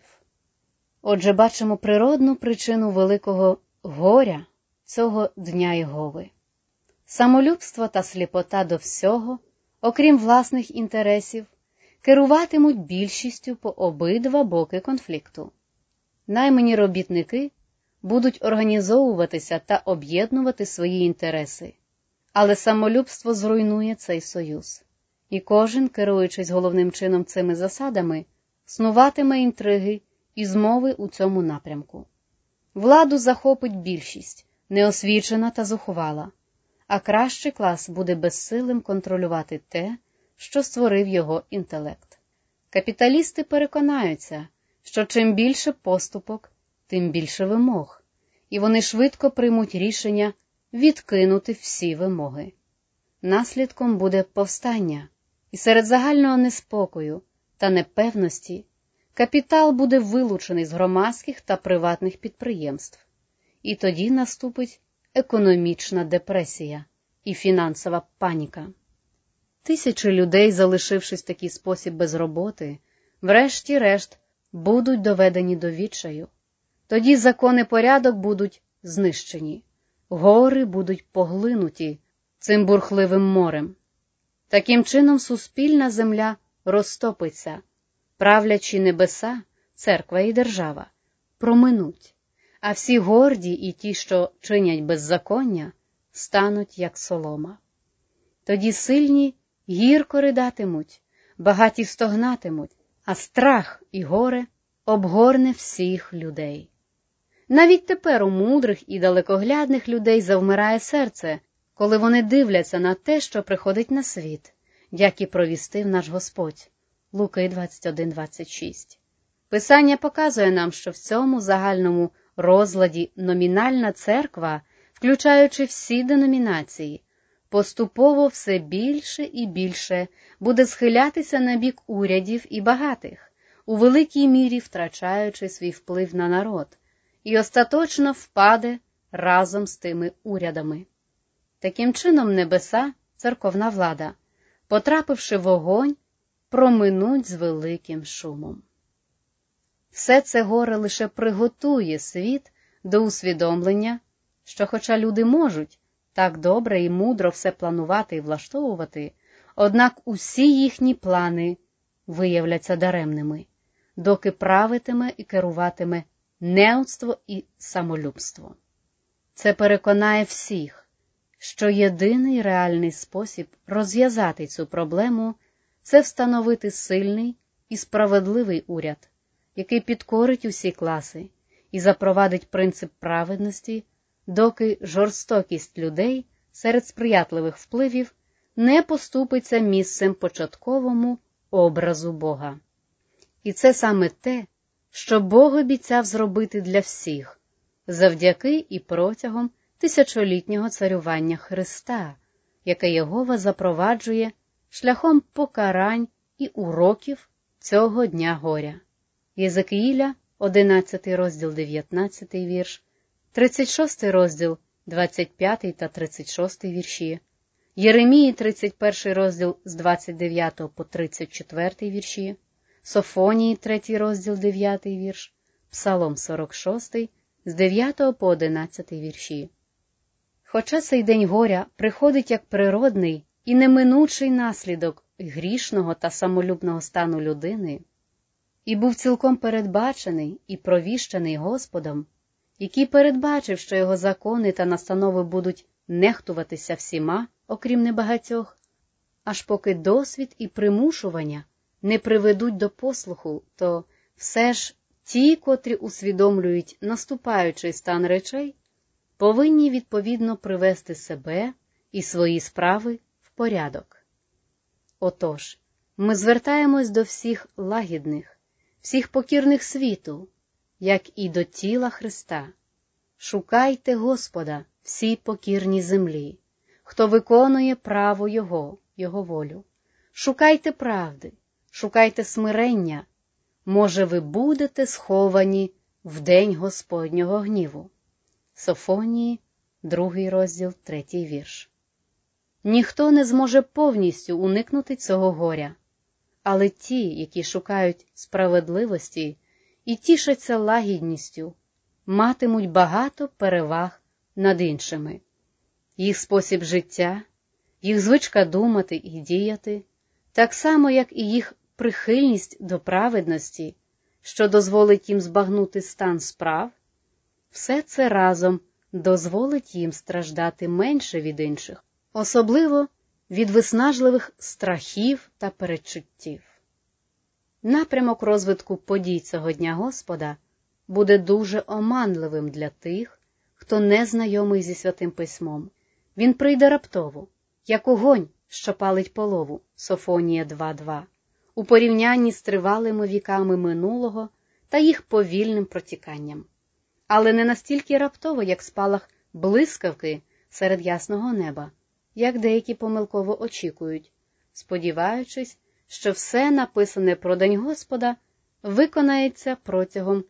Отже, бачимо природну причину великого горя цього Дня Єгови. Самолюбство та сліпота до всього, окрім власних інтересів, керуватимуть більшістю по обидва боки конфлікту. Наймані робітники будуть організовуватися та об'єднувати свої інтереси, але самолюбство зруйнує цей союз. І кожен, керуючись головним чином цими засадами, снуватиме інтриги і змови у цьому напрямку. Владу захопить більшість, неосвічена та зухвала, а кращий клас буде безсилим контролювати те, що створив його інтелект. Капіталісти переконаються, що чим більше поступок, тим більше вимог, і вони швидко приймуть рішення відкинути всі вимоги. Наслідком буде повстання, і серед загального неспокою та непевності капітал буде вилучений з громадських та приватних підприємств, і тоді наступить економічна депресія і фінансова паніка. Тисячі людей, залишившись в такий спосіб без роботи, врешті-решт будуть доведені до відчаю. Тоді закон і порядок будуть знищені, гори будуть поглинуті цим бурхливим морем. Таким чином суспільна земля розтопиться, правлячі небеса, церква і держава, проминуть, а всі горді і ті, що чинять беззаконня, стануть як солома. Тоді сильні гірко ридатимуть, багаті стогнатимуть, а страх і горе обгорне всіх людей. Навіть тепер у мудрих і далекоглядних людей завмирає серце, коли вони дивляться на те, що приходить на світ, як і провістив наш Господь. Луки двадцять один двадцять шість. Писання показує нам, що в цьому загальному розладі номінальна церква, включаючи всі деномінації, поступово все більше і більше буде схилятися на бік урядів і багатих, у великій мірі втрачаючи свій вплив на народ, і остаточно впаде разом з тими урядами. Таким чином небеса, церковна влада, потрапивши в вогонь, проминуть з великим шумом. Все це горе лише приготує світ до усвідомлення, що хоча люди можуть так добре і мудро все планувати і влаштовувати, однак усі їхні плани виявляться даремними, доки правитиме і керуватиме неудство і самолюбство. Це переконає всіх, що єдиний реальний спосіб розв'язати цю проблему – це встановити сильний і справедливий уряд, який підкорить усі класи і запровадить принцип праведності, доки жорстокість людей серед сприятливих впливів не поступиться місцем початковому образу Бога. І це саме те, що Бог обіцяв зробити для всіх, завдяки і протягом тисячолітнього царювання Христа, яке Єгова запроваджує шляхом покарань і уроків цього дня горя. Єзекіїля, одинадцятий розділ, дев'ятнадцятий вірш, тридцять шостий розділ, двадцять п'ятий та тридцять шостий вірші, Єремії, тридцять перший розділ з двадцять дев'ятого по тридцять четвертий вірші, Софонії, третій розділ, дев'ятий вірш, Псалом сорок шостий, з дев'ятого по одинадцятий вірші. Хоча цей день горя приходить як природний і неминучий наслідок грішного та самолюбного стану людини, і був цілком передбачений і провіщений Господом, який передбачив, що його закони та настанови будуть нехтуватися всіма, окрім небагатьох, аж поки досвід і примушування не приведуть до послуху, то все ж ті, котрі усвідомлюють наступаючий стан речей, повинні відповідно привести себе і свої справи в порядок. Отож, ми звертаємось до всіх лагідних, всіх покірних світу, як і до тіла Христа. Шукайте Господа, всі покірні землі, хто виконує право Його, Його волю. Шукайте правди, шукайте смирення, може ви будете сховані в день Господнього гніву. Софонії, другий розділ, третій вірш. Ніхто не зможе повністю уникнути цього горя, але ті, які шукають справедливості і тішаться лагідністю, матимуть багато переваг над іншими. Їх спосіб життя, їх звичка думати і діяти, так само, як і їх прихильність до праведності, що дозволить їм збагнути стан справ, все це разом дозволить їм страждати менше від інших, особливо від виснажливих страхів та передчуттів. Напрямок розвитку подій цього Дня Господа буде дуже оманливим для тих, хто не знайомий зі Святим Письмом. Він прийде раптово, як огонь, що палить полову, Софонія два два, у порівнянні з тривалими віками минулого та їх повільним протіканням. Але не настільки раптово, як спалах блискавки серед ясного неба, як деякі помилково очікують, сподіваючись, що все написане про День Господа виконається протягом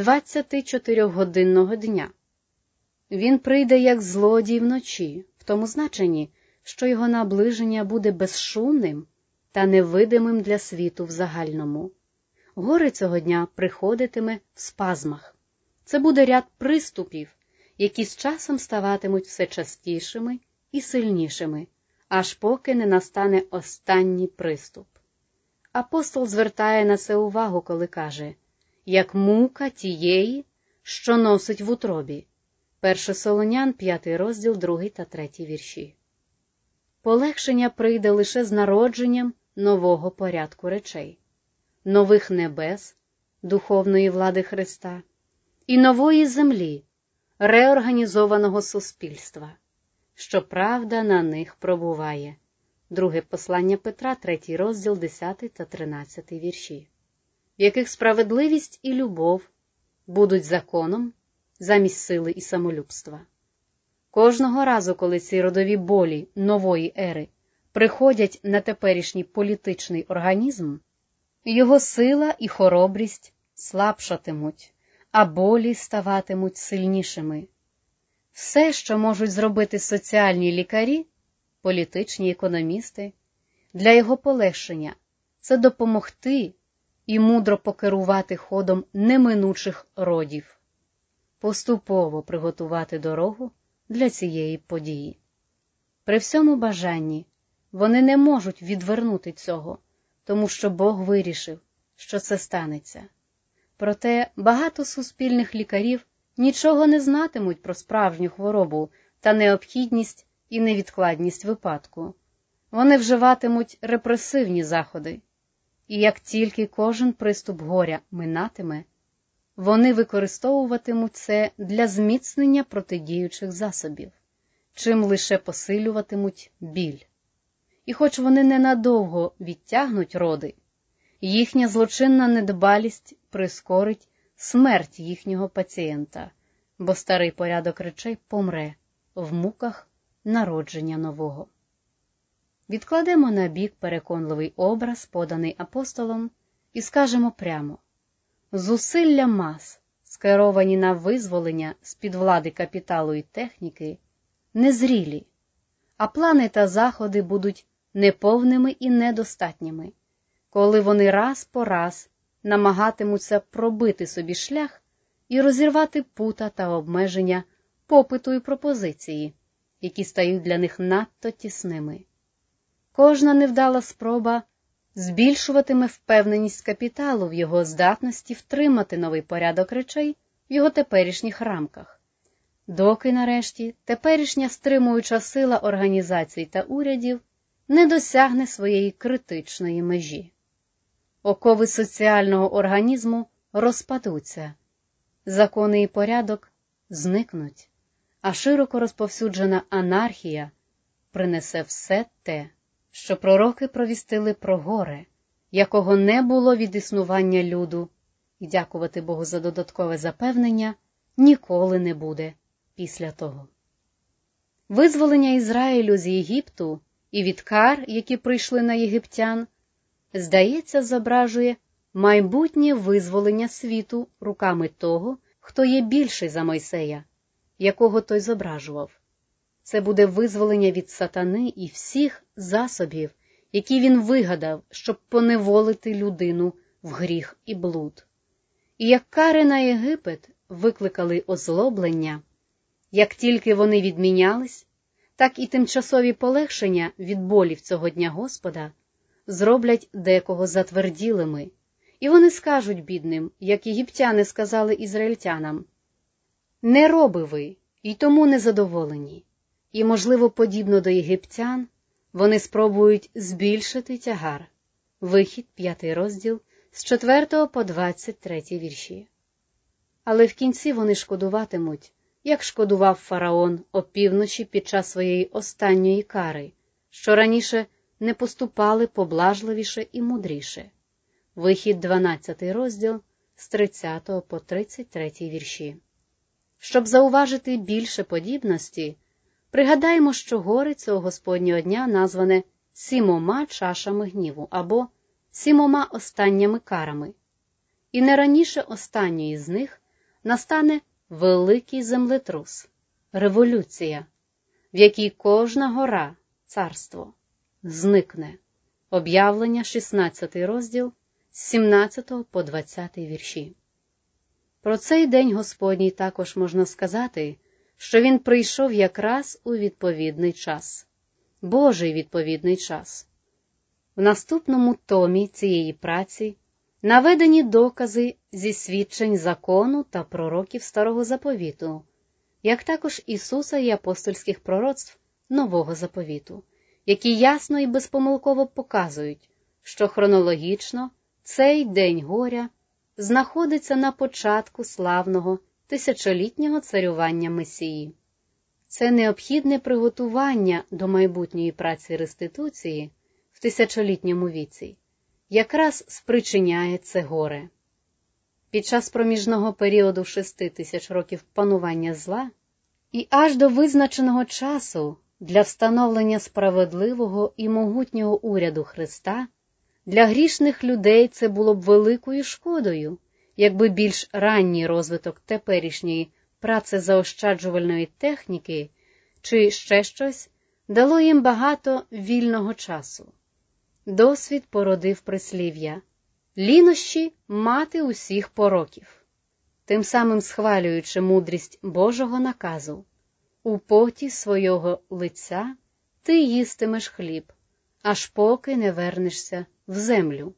двадцятичотирьохгодинного дня. Він прийде як злодій вночі, в тому значенні, що його наближення буде безшумним та невидимим для світу в загальному. Горе цього дня приходитиме в спазмах. Це буде ряд приступів, які з часом ставатимуть все частішими і сильнішими, аж поки не настане останній приступ. Апостол звертає на це увагу, коли каже, як мука тієї, що носить в утробі. Перше Солонян, п'ятий розділ, другий та третій вірші. Полегшення прийде лише з народженням нового порядку речей, нових небес, духовної влади Христа, і нової землі, реорганізованого суспільства, що правда на них пробуває. Друге послання Петра, третій розділ, десятий та тринадцятий вірші, в яких справедливість і любов будуть законом замість сили і самолюбства. Кожного разу, коли ці родові болі нової ери приходять на теперішній політичний організм, його сила і хоробрість слабшатимуть, а болі ставатимуть сильнішими. Все, що можуть зробити соціальні лікарі, політичні економісти, для його полегшення – це допомогти і мудро покерувати ходом неминучих родів, поступово приготувати дорогу для цієї події. При всьому бажанні вони не можуть відвернути цього, тому що Бог вирішив, що це станеться. Проте багато суспільних лікарів нічого не знатимуть про справжню хворобу та необхідність і невідкладність випадку. Вони вживатимуть репресивні заходи. І як тільки кожен приступ горя минатиме, вони використовуватимуть це для зміцнення протидіючих засобів, чим лише посилюватимуть біль. І хоч вони ненадовго відтягнуть роди, їхня злочинна недбалість прискорить смерть їхнього пацієнта, бо старий порядок речей помре в муках народження нового. відкладемо на бік переконливий образ, поданий апостолом, і скажемо прямо: зусилля мас, скеровані на визволення з-під влади капіталу і техніки, незрілі, а плани та заходи будуть неповними і недостатніми, коли вони раз по раз намагатимуться пробити собі шлях і розірвати пута та обмеження попиту і пропозиції, які стають для них надто тісними. Кожна невдала спроба збільшуватиме впевненість капіталу в його здатності втримати новий порядок речей в його теперішніх рамках, доки, нарешті, теперішня стримуюча сила організацій та урядів не досягне своєї критичної межі. Окови соціального організму розпадуться, закони і порядок зникнуть, а широко розповсюджена анархія принесе все те, що пророки провістили про горе, якого не було від існування люду, і, дякувати Богу за додаткове запевнення, ніколи не буде після того. Визволення Ізраїлю з Єгипту і від кар, які прийшли на єгиптян, здається, зображує майбутнє визволення світу руками того, хто є більший за Мойсея, якого той зображував. Це буде визволення від сатани і всіх засобів, які він вигадав, щоб поневолити людину в гріх і блуд. І як кари на Єгипет викликали озлоблення, як тільки вони відмінялись, так і тимчасові полегшення від болів цього дня Господа зроблять декого затверділими, і вони скажуть бідним, як єгиптяни сказали ізраїльтянам: «Не роби ви, і тому незадоволені». І, можливо, подібно до єгиптян, вони спробують збільшити тягар. Вихід, п'ятий розділ, з четвертого по двадцять третій вірші. Але в кінці вони шкодуватимуть, як шкодував фараон опівночі під час своєї останньої кари, що раніше не поступали поблажливіше і мудріше. Вихід, дванадцятий розділ, з тридцятого по тридцять третій вірші. Щоб зауважити більше подібності, пригадаємо, що горе цього Господнього дня назване сімома чашами гніву або сімома останніми карами. І не раніше останньої з них настане великий землетрус, революція, в якій кожна гора, царство, зникне. Об'явлення, шістнадцятий розділ, з сімнадцятого по двадцятий вірші. Про цей день Господній також можна сказати, що він прийшов якраз у відповідний час. Божий відповідний час. В наступному томі цієї праці наведені докази зі свідчень закону та пророків Старого Заповіту, як також Ісуса і апостольських пророцтв Нового Заповіту, які ясно і безпомилково показують, що хронологічно цей день горя знаходиться на початку славного тисячолітнього царювання Месії. Це необхідне приготування до майбутньої праці реституції в тисячолітньому віці якраз спричиняє це горе. Під час проміжного періоду шести тисяч років панування зла і аж до визначеного часу для встановлення справедливого і могутнього уряду Христа, для грішних людей це було б великою шкодою, якби більш ранній розвиток теперішньої працезаощаджувальної техніки чи ще щось дало їм багато вільного часу. Досвід породив прислів'я «лінощі – мати усіх пороків», тим самим схвалюючи мудрість Божого наказу «у поті свого лиця ти їстимеш хліб, аж поки не вернешся в землю».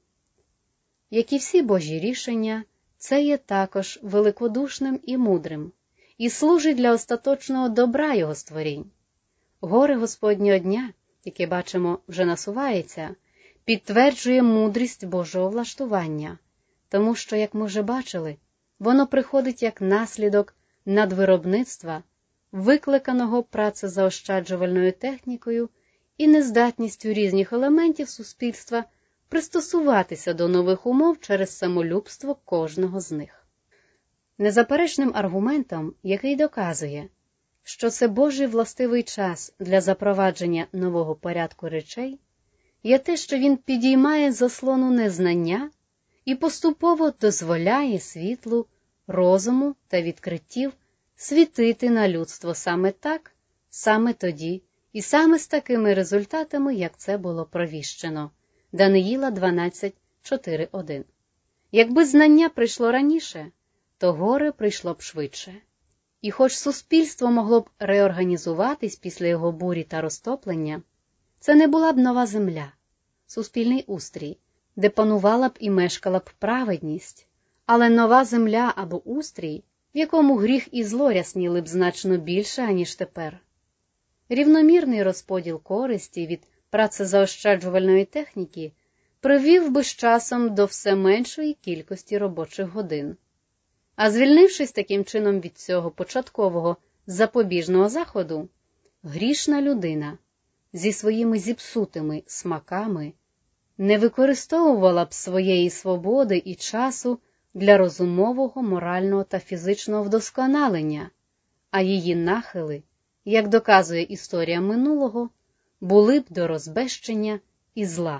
Як і всі Божі рішення, це є також великодушним і мудрим, і служить для остаточного добра його створінь. Горе Господнього дня, яке, бачимо, вже насувається, підтверджує мудрість Божого влаштування, тому що, як ми вже бачили, воно приходить як наслідок надвиробництва, викликаного працезаощаджувальною технікою і нездатністю різних елементів суспільства пристосуватися до нових умов через самолюбство кожного з них. Незаперечним аргументом, який доказує, що це Божий властивий час для запровадження нового порядку речей, є те, що він підіймає заслону незнання і поступово дозволяє світлу, розуму та відкриттів світити на людство саме так, саме тоді і саме з такими результатами, як це було провіщено. Даниїла дванадцять, чотири, один. Якби знання прийшло раніше, то горе прийшло б швидше. І хоч суспільство могло б реорганізуватись після його бурі та розтоплення, це не була б нова земля, суспільний устрій, де панувала б і мешкала б праведність, але нова земля або устрій, в якому гріх і зло рясніли б значно більше, аніж тепер. Рівномірний розподіл користі від працезаощаджувальної техніки привів би з часом до все меншої кількості робочих годин. А звільнившись таким чином від цього початкового запобіжного заходу, грішна людина зі своїми зіпсутими смаками не використовувала б своєї свободи і часу для розумового, морального та фізичного вдосконалення, а її нахили, як доказує історія минулого, були б до розбещення і зла.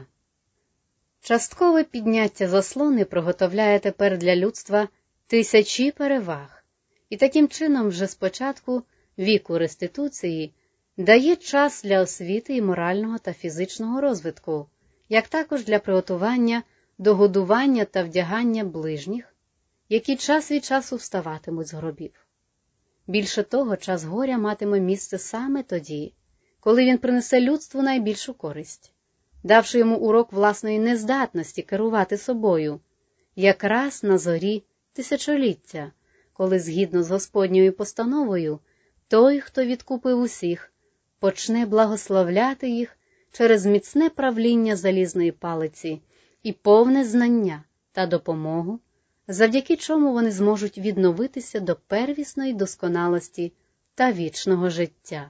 Часткове підняття заслони приготовляє тепер для людства тисячі переваг, і таким чином вже спочатку віку реституції дає час для освіти і морального та фізичного розвитку, як також для приготування до годування та вдягання ближніх, які час від часу вставатимуть з гробів. Більше того, час горя матиме місце саме тоді, коли він принесе людству найбільшу користь, давши йому урок власної нездатності керувати собою, якраз на зорі тисячоліття, коли, згідно з Господньою постановою, той, хто відкупив усіх, почне благословляти їх через міцне правління залізної палиці і повне знання та допомогу, завдяки чому вони зможуть відновитися до первісної досконалості та вічного життя.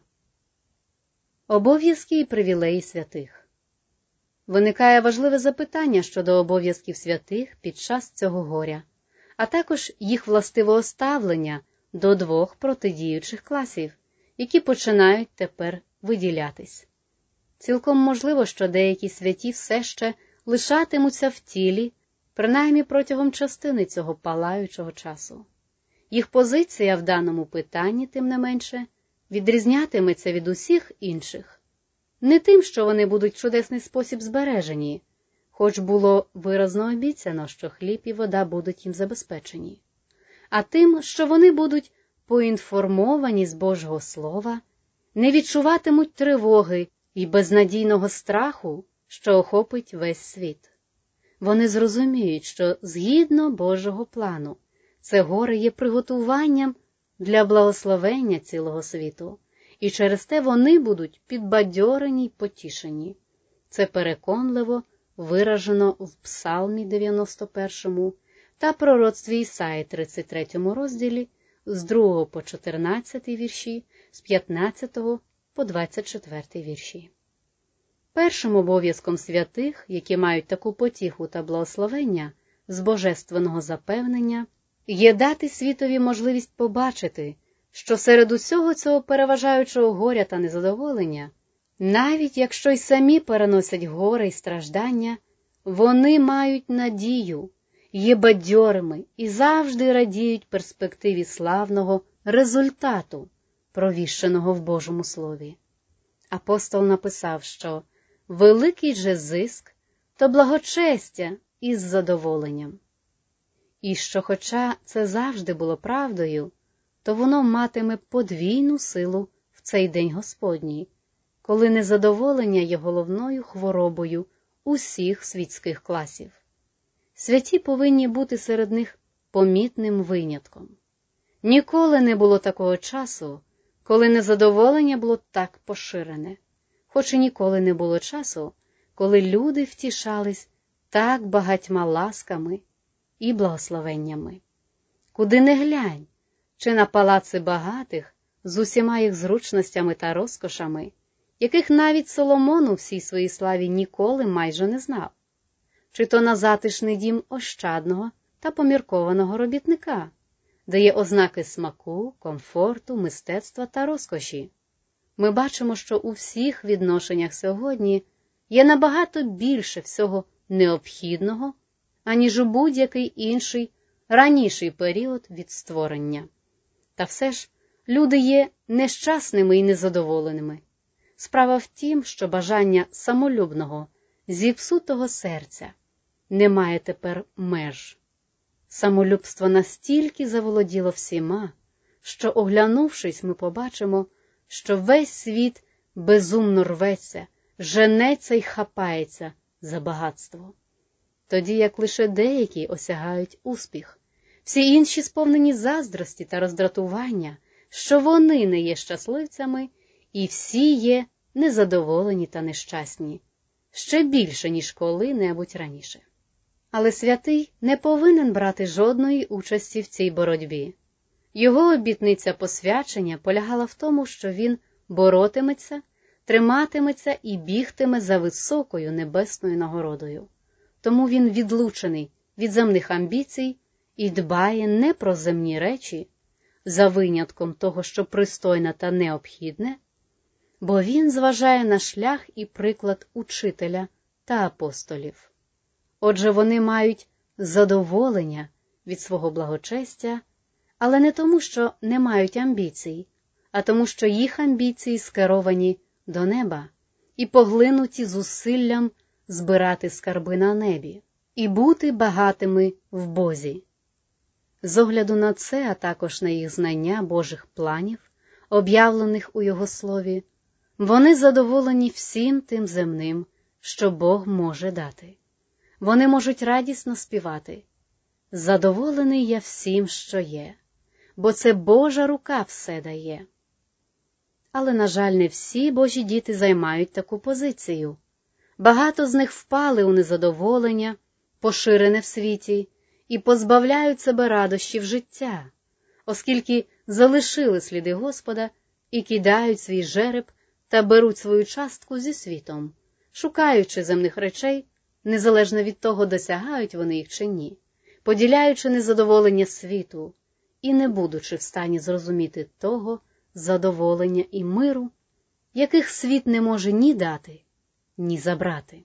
Обов'язки і привілеї святих. Виникає важливе запитання щодо обов'язків святих під час цього горя, а також їх властивого ставлення до двох протидіючих класів, які починають тепер виділятись. Цілком можливо, що деякі святі все ще лишатимуться в тілі, принаймні протягом частини цього палаючого часу. Їх позиція в даному питанні, тим не менше, відрізнятиметься від усіх інших. Не тим, що вони будуть в чудесний спосіб збережені, хоч було виразно обіцяно, що хліб і вода будуть їм забезпечені, а тим, що вони будуть поінформовані з Божого Слова, не відчуватимуть тривоги і безнадійного страху, що охопить весь світ. Вони зрозуміють, що згідно Божого плану це горе є приготуванням для благословення цілого світу, і через те вони будуть підбадьорені й потішені. Це переконливо виражено в Псалмі дев'яносто першому та пророцтві Ісаї тридцять третьому розділі з другого по чотирнадцятий вірші, з п'ятнадцятого по двадцять четвертий вірші. Першим обов'язком святих, які мають таку потіху та благословення з божественного запевнення, є дати світові можливість побачити, що серед усього цього переважаючого горя та незадоволення, навіть якщо й самі переносять горе й страждання, вони мають надію, є бадьорими і завжди радіють перспективі славного результату, провіщеного в Божому Слові. Апостол написав, що великий же зиск – то благочестя із задоволенням. І що хоча це завжди було правдою, то воно матиме подвійну силу в цей день Господній, коли незадоволення є головною хворобою усіх світських класів. Святі повинні бути серед них помітним винятком. Ніколи не було такого часу, коли незадоволення було так поширене, хоч і ніколи не було часу, коли люди втішались так багатьма ласками і благословеннями. Куди не глянь, чи на палаци багатих з усіма їх зручностями та розкошами, яких навіть Соломон у всій своїй славі ніколи майже не знав, чи то на затишний дім ощадного та поміркованого робітника, дає ознаки смаку, комфорту, мистецтва та розкоші. Ми бачимо, що у всіх відношеннях сьогодні є набагато більше всього необхідного, аніж у будь-який інший, раніший період від створення. Та все ж люди є нещасними і незадоволеними. Справа в тім, що бажання самолюбного, зіпсутого серця не має тепер меж. Самолюбство настільки заволоділо всіма, що, оглянувшись, ми побачимо, що весь світ безумно рветься, женеться й хапається за багатство. Тоді як лише деякі осягають успіх, всі інші сповнені заздрості та роздратування, що вони не є щасливцями, і всі є незадоволені та нещасні, ще більше, ніж коли-небудь раніше. Але святий не повинен брати жодної участі в цій боротьбі. Його обітниця посвячення полягала в тому, що він боротиметься, триматиметься і бігтиме за високою небесною нагородою. Тому він відлучений від земних амбіцій і дбає не про земні речі, за винятком того, що пристойне та необхідне, бо він зважає на шлях і приклад учителя та апостолів. Отже, вони мають задоволення від свого благочестя, але не тому, що не мають амбіцій, а тому, що їх амбіції скеровані до неба і поглинуті зусиллям збирати скарби на небі і бути багатими в Бозі. З огляду на це, а також на їх знання Божих планів, об'явлених у Його Слові, вони задоволені всім тим земним, що Бог може дати. Вони можуть радісно співати: «Задоволений я всім, що є, бо це Божа рука все дає». Але, на жаль, не всі Божі діти займають таку позицію. Багато з них впали у незадоволення, поширене в світі, і позбавляють себе радощів життя, оскільки залишили сліди Господа і кидають свій жереб та беруть свою частку зі світом, шукаючи земних речей, незалежно від того, досягають вони їх чи ні, поділяючи незадоволення світу і не будучи в стані зрозуміти того задоволення і миру, яких світ не може ні дати, ні забрати.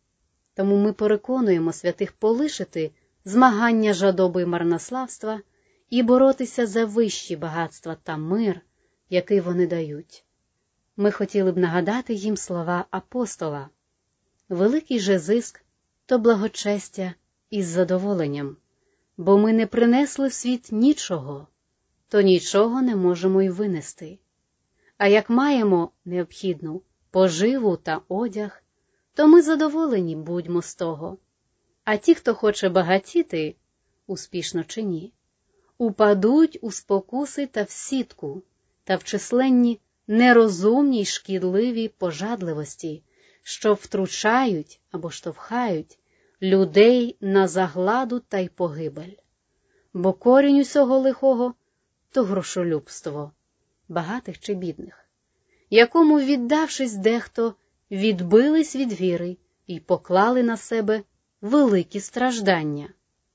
Тому ми переконуємо святих полишити змагання жадоби й марнославства і боротися за вищі багатства та мир, який вони дають. Ми хотіли б нагадати їм слова апостола: «Великий же зиск – то благочестя із задоволенням, бо ми не принесли в світ нічого, то нічого не можемо й винести. А як маємо необхідну поживу та одяг, то ми задоволені будьмо з того. А ті, хто хоче багатіти, успішно чи ні, упадуть у спокуси та в сітку, та в численні нерозумні й шкідливі пожадливості, що втручають або штовхають людей на загладу та й погибель. Бо корінь усього лихого – то грошолюбство, багатих чи бідних, якому, віддавшись дехто, відбились від віри і поклали на себе великі страждання.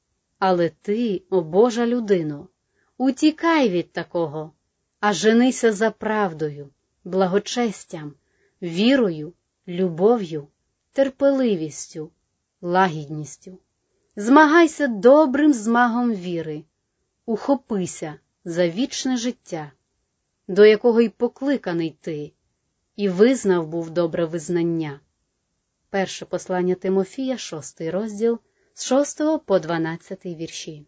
Але ти, о Божа людино, утікай від такого, а женися за правдою, благочестям, вірою, любов'ю, терпеливістю, лагідністю. Змагайся добрим змагом віри, ухопися за вічне життя, до якого й покликаний ти, і визнав був добре визнання». Перше послання Тимофія, шостий розділ, з шостого по дванадцятий вірші.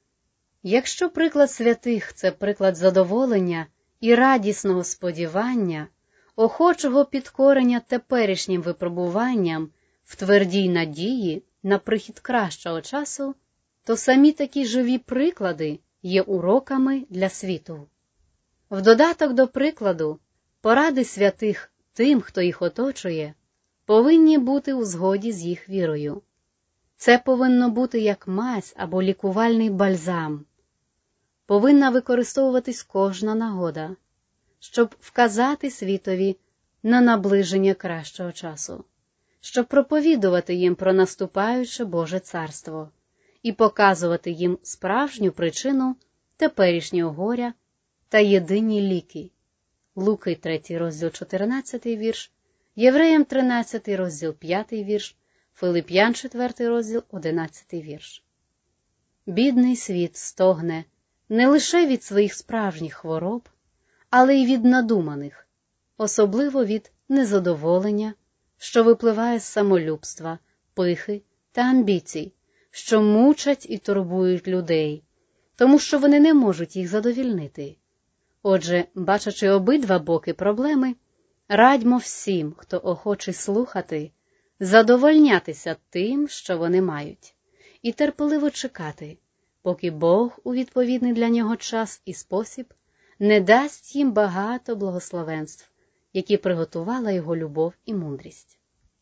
Якщо приклад святих – це приклад задоволення і радісного сподівання, охочого підкорення теперішнім випробуванням в твердій надії на прихід кращого часу, то самі такі живі приклади є уроками для світу. В додаток до прикладу, поради святих тим, хто їх оточує, повинні бути у згоді з їх вірою. Це повинно бути як мазь або лікувальний бальзам. Повинна використовуватись кожна нагода, щоб вказати світові на наближення кращого часу, щоб проповідувати їм про наступаюче Боже царство і показувати їм справжню причину теперішнього горя та єдині ліки. Луки третій розділ чотирнадцятий вірш, Євреям тринадцятий розділ п'ятий вірш, Филип'ян четвертий розділ одинадцятий вірш. Бідний світ стогне не лише від своїх справжніх хвороб, але й від надуманих, особливо від незадоволення, що випливає з самолюбства, пихи та амбіцій, що мучать і турбують людей, тому що вони не можуть їх задовільнити. Отже, бачачи обидва боки проблеми, радьмо всім, хто охочий слухати, задовольнятися тим, що вони мають, і терпеливо чекати, поки Бог у відповідний для нього час і спосіб не дасть їм багато благословенств, які приготувала його любов і мудрість.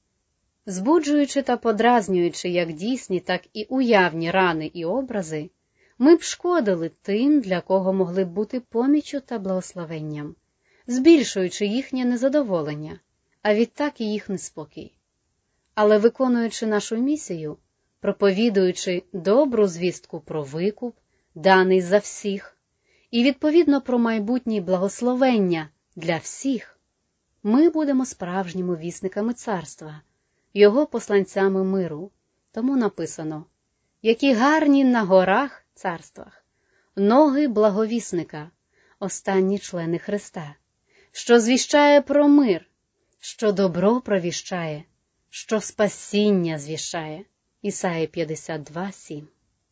Збуджуючи та подразнюючи як дійсні, так і уявні рани і образи, ми б шкодили тим, для кого могли б бути поміччю та благословенням, збільшуючи їхнє незадоволення, а відтак і їх неспокій. Але виконуючи нашу місію, проповідуючи добру звістку про викуп, даний за всіх, і відповідно про майбутні благословення для всіх, ми будемо справжніми вісниками царства, його посланцями миру. Тому написано: які гарні на горах царствах, ноги благовісника, останні члени Христа, що звіщає про мир, що добро провіщає, що спасіння звіщає. Ісая п'ятдесят два сім.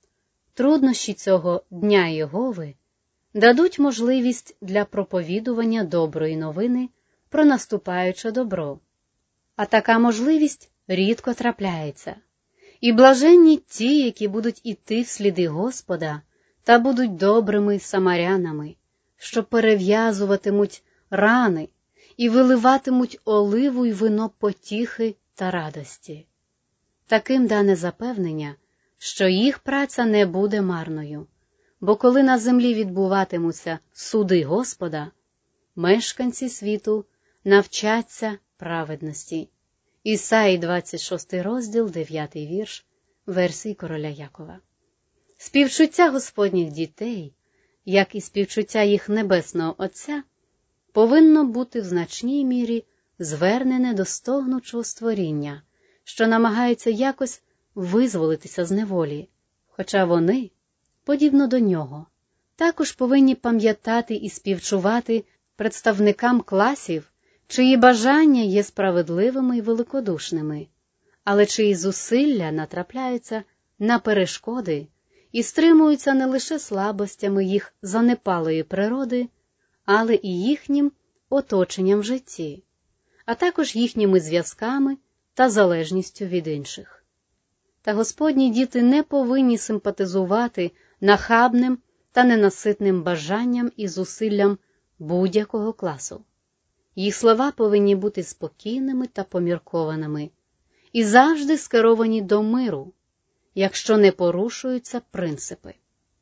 Труднощі цього Дня Єгови дадуть можливість для проповідування доброї новини про наступаюче добро. А така можливість рідко трапляється. І блаженні ті, які будуть іти в сліди Господа та будуть добрими самарянами, що перев'язуватимуть рани і виливатимуть оливу й вино потіхи та радості. Таким дане запевнення, що їх праця не буде марною, бо коли на землі відбуватимуться суди Господа, мешканці світу навчаться праведності. Ісаї двадцять шостий розділ, дев'ятий вірш, версії короля Якова. Співчуття Господніх дітей, як і співчуття їх Небесного Отця, повинно бути в значній мірі звернене до стогнучого створіння, що намагається якось визволитися з неволі, хоча вони, подібно до нього, також повинні пам'ятати і співчувати представникам класів, чиї бажання є справедливими і великодушними, але чиї зусилля натрапляються на перешкоди і стримуються не лише слабостями їх занепалої природи, але і їхнім оточенням в житті, а також їхніми зв'язками та залежністю від інших. Та Господні діти не повинні симпатизувати нахабним та ненаситним бажанням і зусиллям будь-якого класу. Їх слова повинні бути спокійними та поміркованими і завжди скеровані до миру, якщо не порушуються принципи.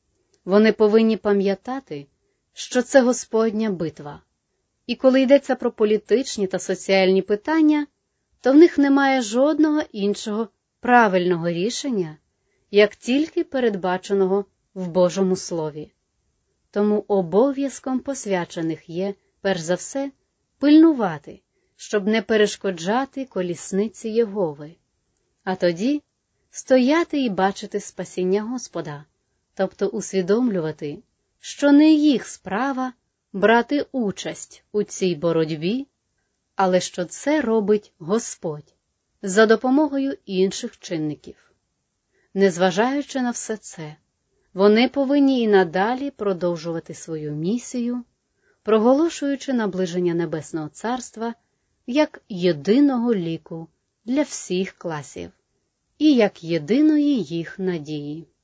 Вони повинні пам'ятати, що це Господня битва, і коли йдеться про політичні та соціальні питання, то в них немає жодного іншого правильного рішення, як тільки передбаченого в Божому Слові. Тому обов'язком посвячених є, перш за все, пильнувати, щоб не перешкоджати колісниці Єгови, а тоді стояти і бачити спасіння Господа, тобто усвідомлювати, що не їх справа брати участь у цій боротьбі, але що це робить Господь за допомогою інших чинників. Незважаючи на все це, вони повинні і надалі продовжувати свою місію, проголошуючи наближення Небесного Царства як єдиного ліку для всіх класів і як єдиної їх надії.